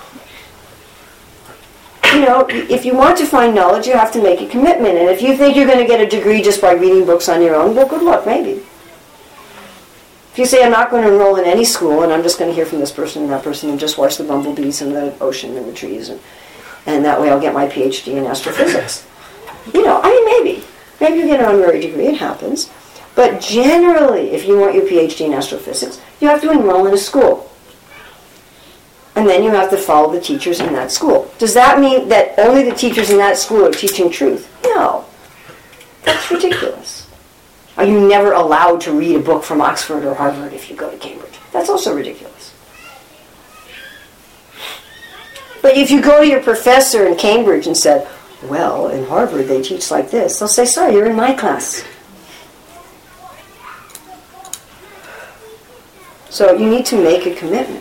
You know, if you want to find knowledge, you have to make a commitment. And if you think you're going to get a degree just by reading books on your own, well, good luck, maybe. If you say, I'm not going to enroll in any school, and I'm just going to hear from this person and that person, and just watch the bumblebees and the ocean and the trees, and, and that way I'll get my P H D in astrophysics. You know, I mean, maybe. Maybe you get an honorary degree, it happens. But generally, if you want your P H D in astrophysics, you have to enroll in a school. And then you have to follow the teachers in that school. Does that mean that only the teachers in that school are teaching truth? No. That's ridiculous. Are you never allowed to read a book from Oxford or Harvard if you go to Cambridge? That's also ridiculous. But if you go to your professor in Cambridge and said, well, in Harvard they teach like this, they'll say, sorry, you're in my class. So you need to make a commitment.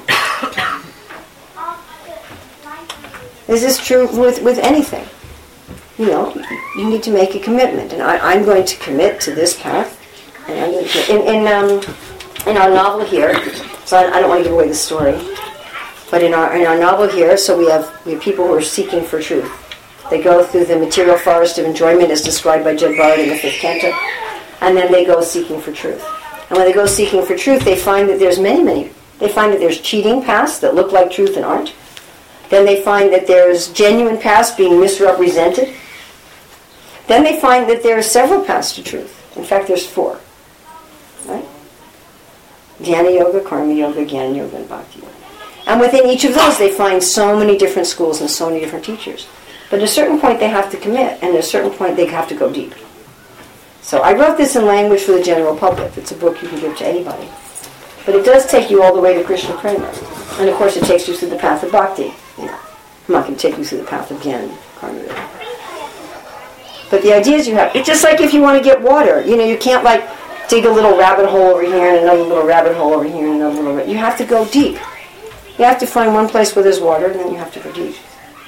Is this true with, with anything? You know, you need to make a commitment. And I, I'm going to commit to this path. And I'm going to, in, in, um, in our novel here, so I, I don't want to give away the story, but in our, in our novel here, so we have, we have people who are seeking for truth. They go through the material forest of enjoyment as described by Jed Bard in the fifth canto, and then they go seeking for truth. And when they go seeking for truth, they find that there's many, many. They find that there's cheating paths that look like truth and aren't. Then they find that there's genuine paths being misrepresented. Then they find that there are several paths to truth. In fact, there's four. Right? Jnana Yoga, Karma Yoga, Jnana Yoga, and Bhakti Yoga. And within each of those, they find so many different schools and so many different teachers. But at a certain point, they have to commit. And at a certain point, they have to go deep. So I wrote this in language for the general public. It's a book you can give to anybody. But it does take you all the way to Krishna Prema. And of course, it takes you through the path of Bhakti. You know, I'm not going to take you through the path of Jnana, Karma Yoga. But the idea is you have, it's just like if you want to get water. You know, you can't like dig a little rabbit hole over here and another little rabbit hole over here and another little, you have to go deep. You have to find one place where there's water and then you have to go deep.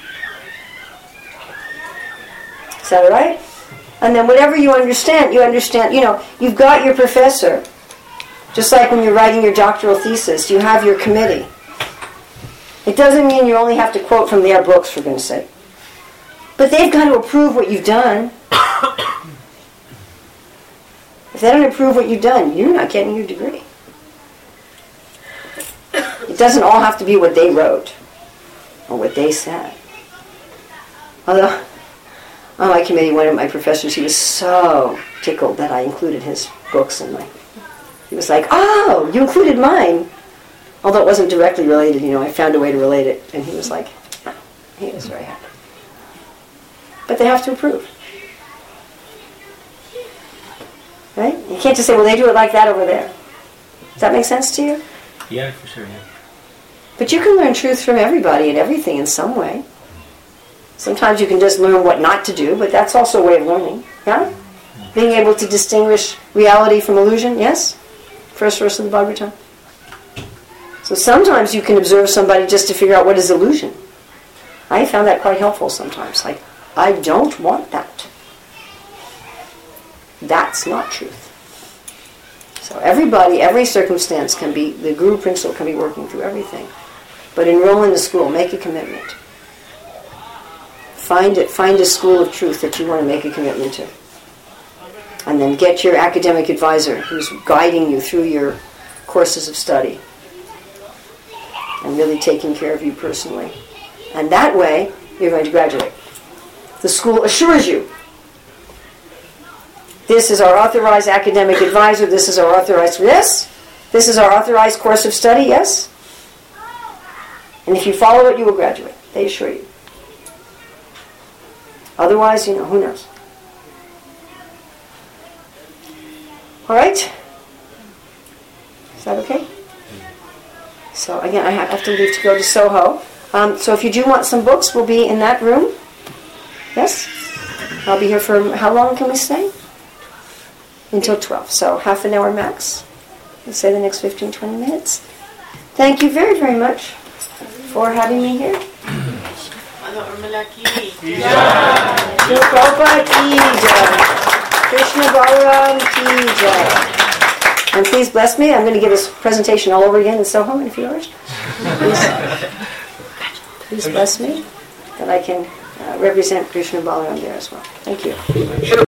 Is that all right? And then whatever you understand, you understand, you know, you've got your professor. Just like when you're writing your doctoral thesis, you have your committee. It doesn't mean you only have to quote from their books, for goodness sake. But they've got to approve what you've done. If they don't approve what you've done, you're not getting your degree. It doesn't all have to be what they wrote or what they said. Although, on my committee, one of my professors, he was so tickled that I included his books in my... He was like, oh, you included mine. Although it wasn't directly related, you know, I found a way to relate it. And he was like, oh. He was very happy. But they have to approve. Right? You can't just say, well, they do it like that over there. Does that make sense to you? Yeah, for sure, yeah. But you can learn truth from everybody and everything in some way. Sometimes you can just learn what not to do, but that's also a way of learning. Yeah? Being able to distinguish reality from illusion, yes? First verse of the Bhagavatam. So sometimes you can observe somebody just to figure out what is illusion. I found that quite helpful sometimes. Like, I don't want that. That's not truth. So everybody, every circumstance can be, the guru principle can be working through everything. But enroll in the school, make a commitment. Find it, find a school of truth that you want to make a commitment to. And then get your academic advisor who's guiding you through your courses of study. And really taking care of you personally. And that way, you're going to graduate. The school assures you, this is our authorized academic advisor, this is our authorized, yes? This is our authorized course of study, yes? And if you follow it, you will graduate. They assure you. Otherwise, you know, who knows? All right? Is that okay? So again, I have to leave to go to Soho. Um, so if you do want some books, we'll be in that room. Yes? I'll be here for, how long can we stay? Until twelve, so half an hour max. Let's say the next fifteen, twenty minutes. Thank you very, very much for having me here. Shri Prabhupada ki jai. Krishna Balaram ki jai. And please bless me. I'm going to give this presentation all over again in Soho in a few hours. Please, please bless me that I can uh, represent Krishna Balaram there as well. Thank you.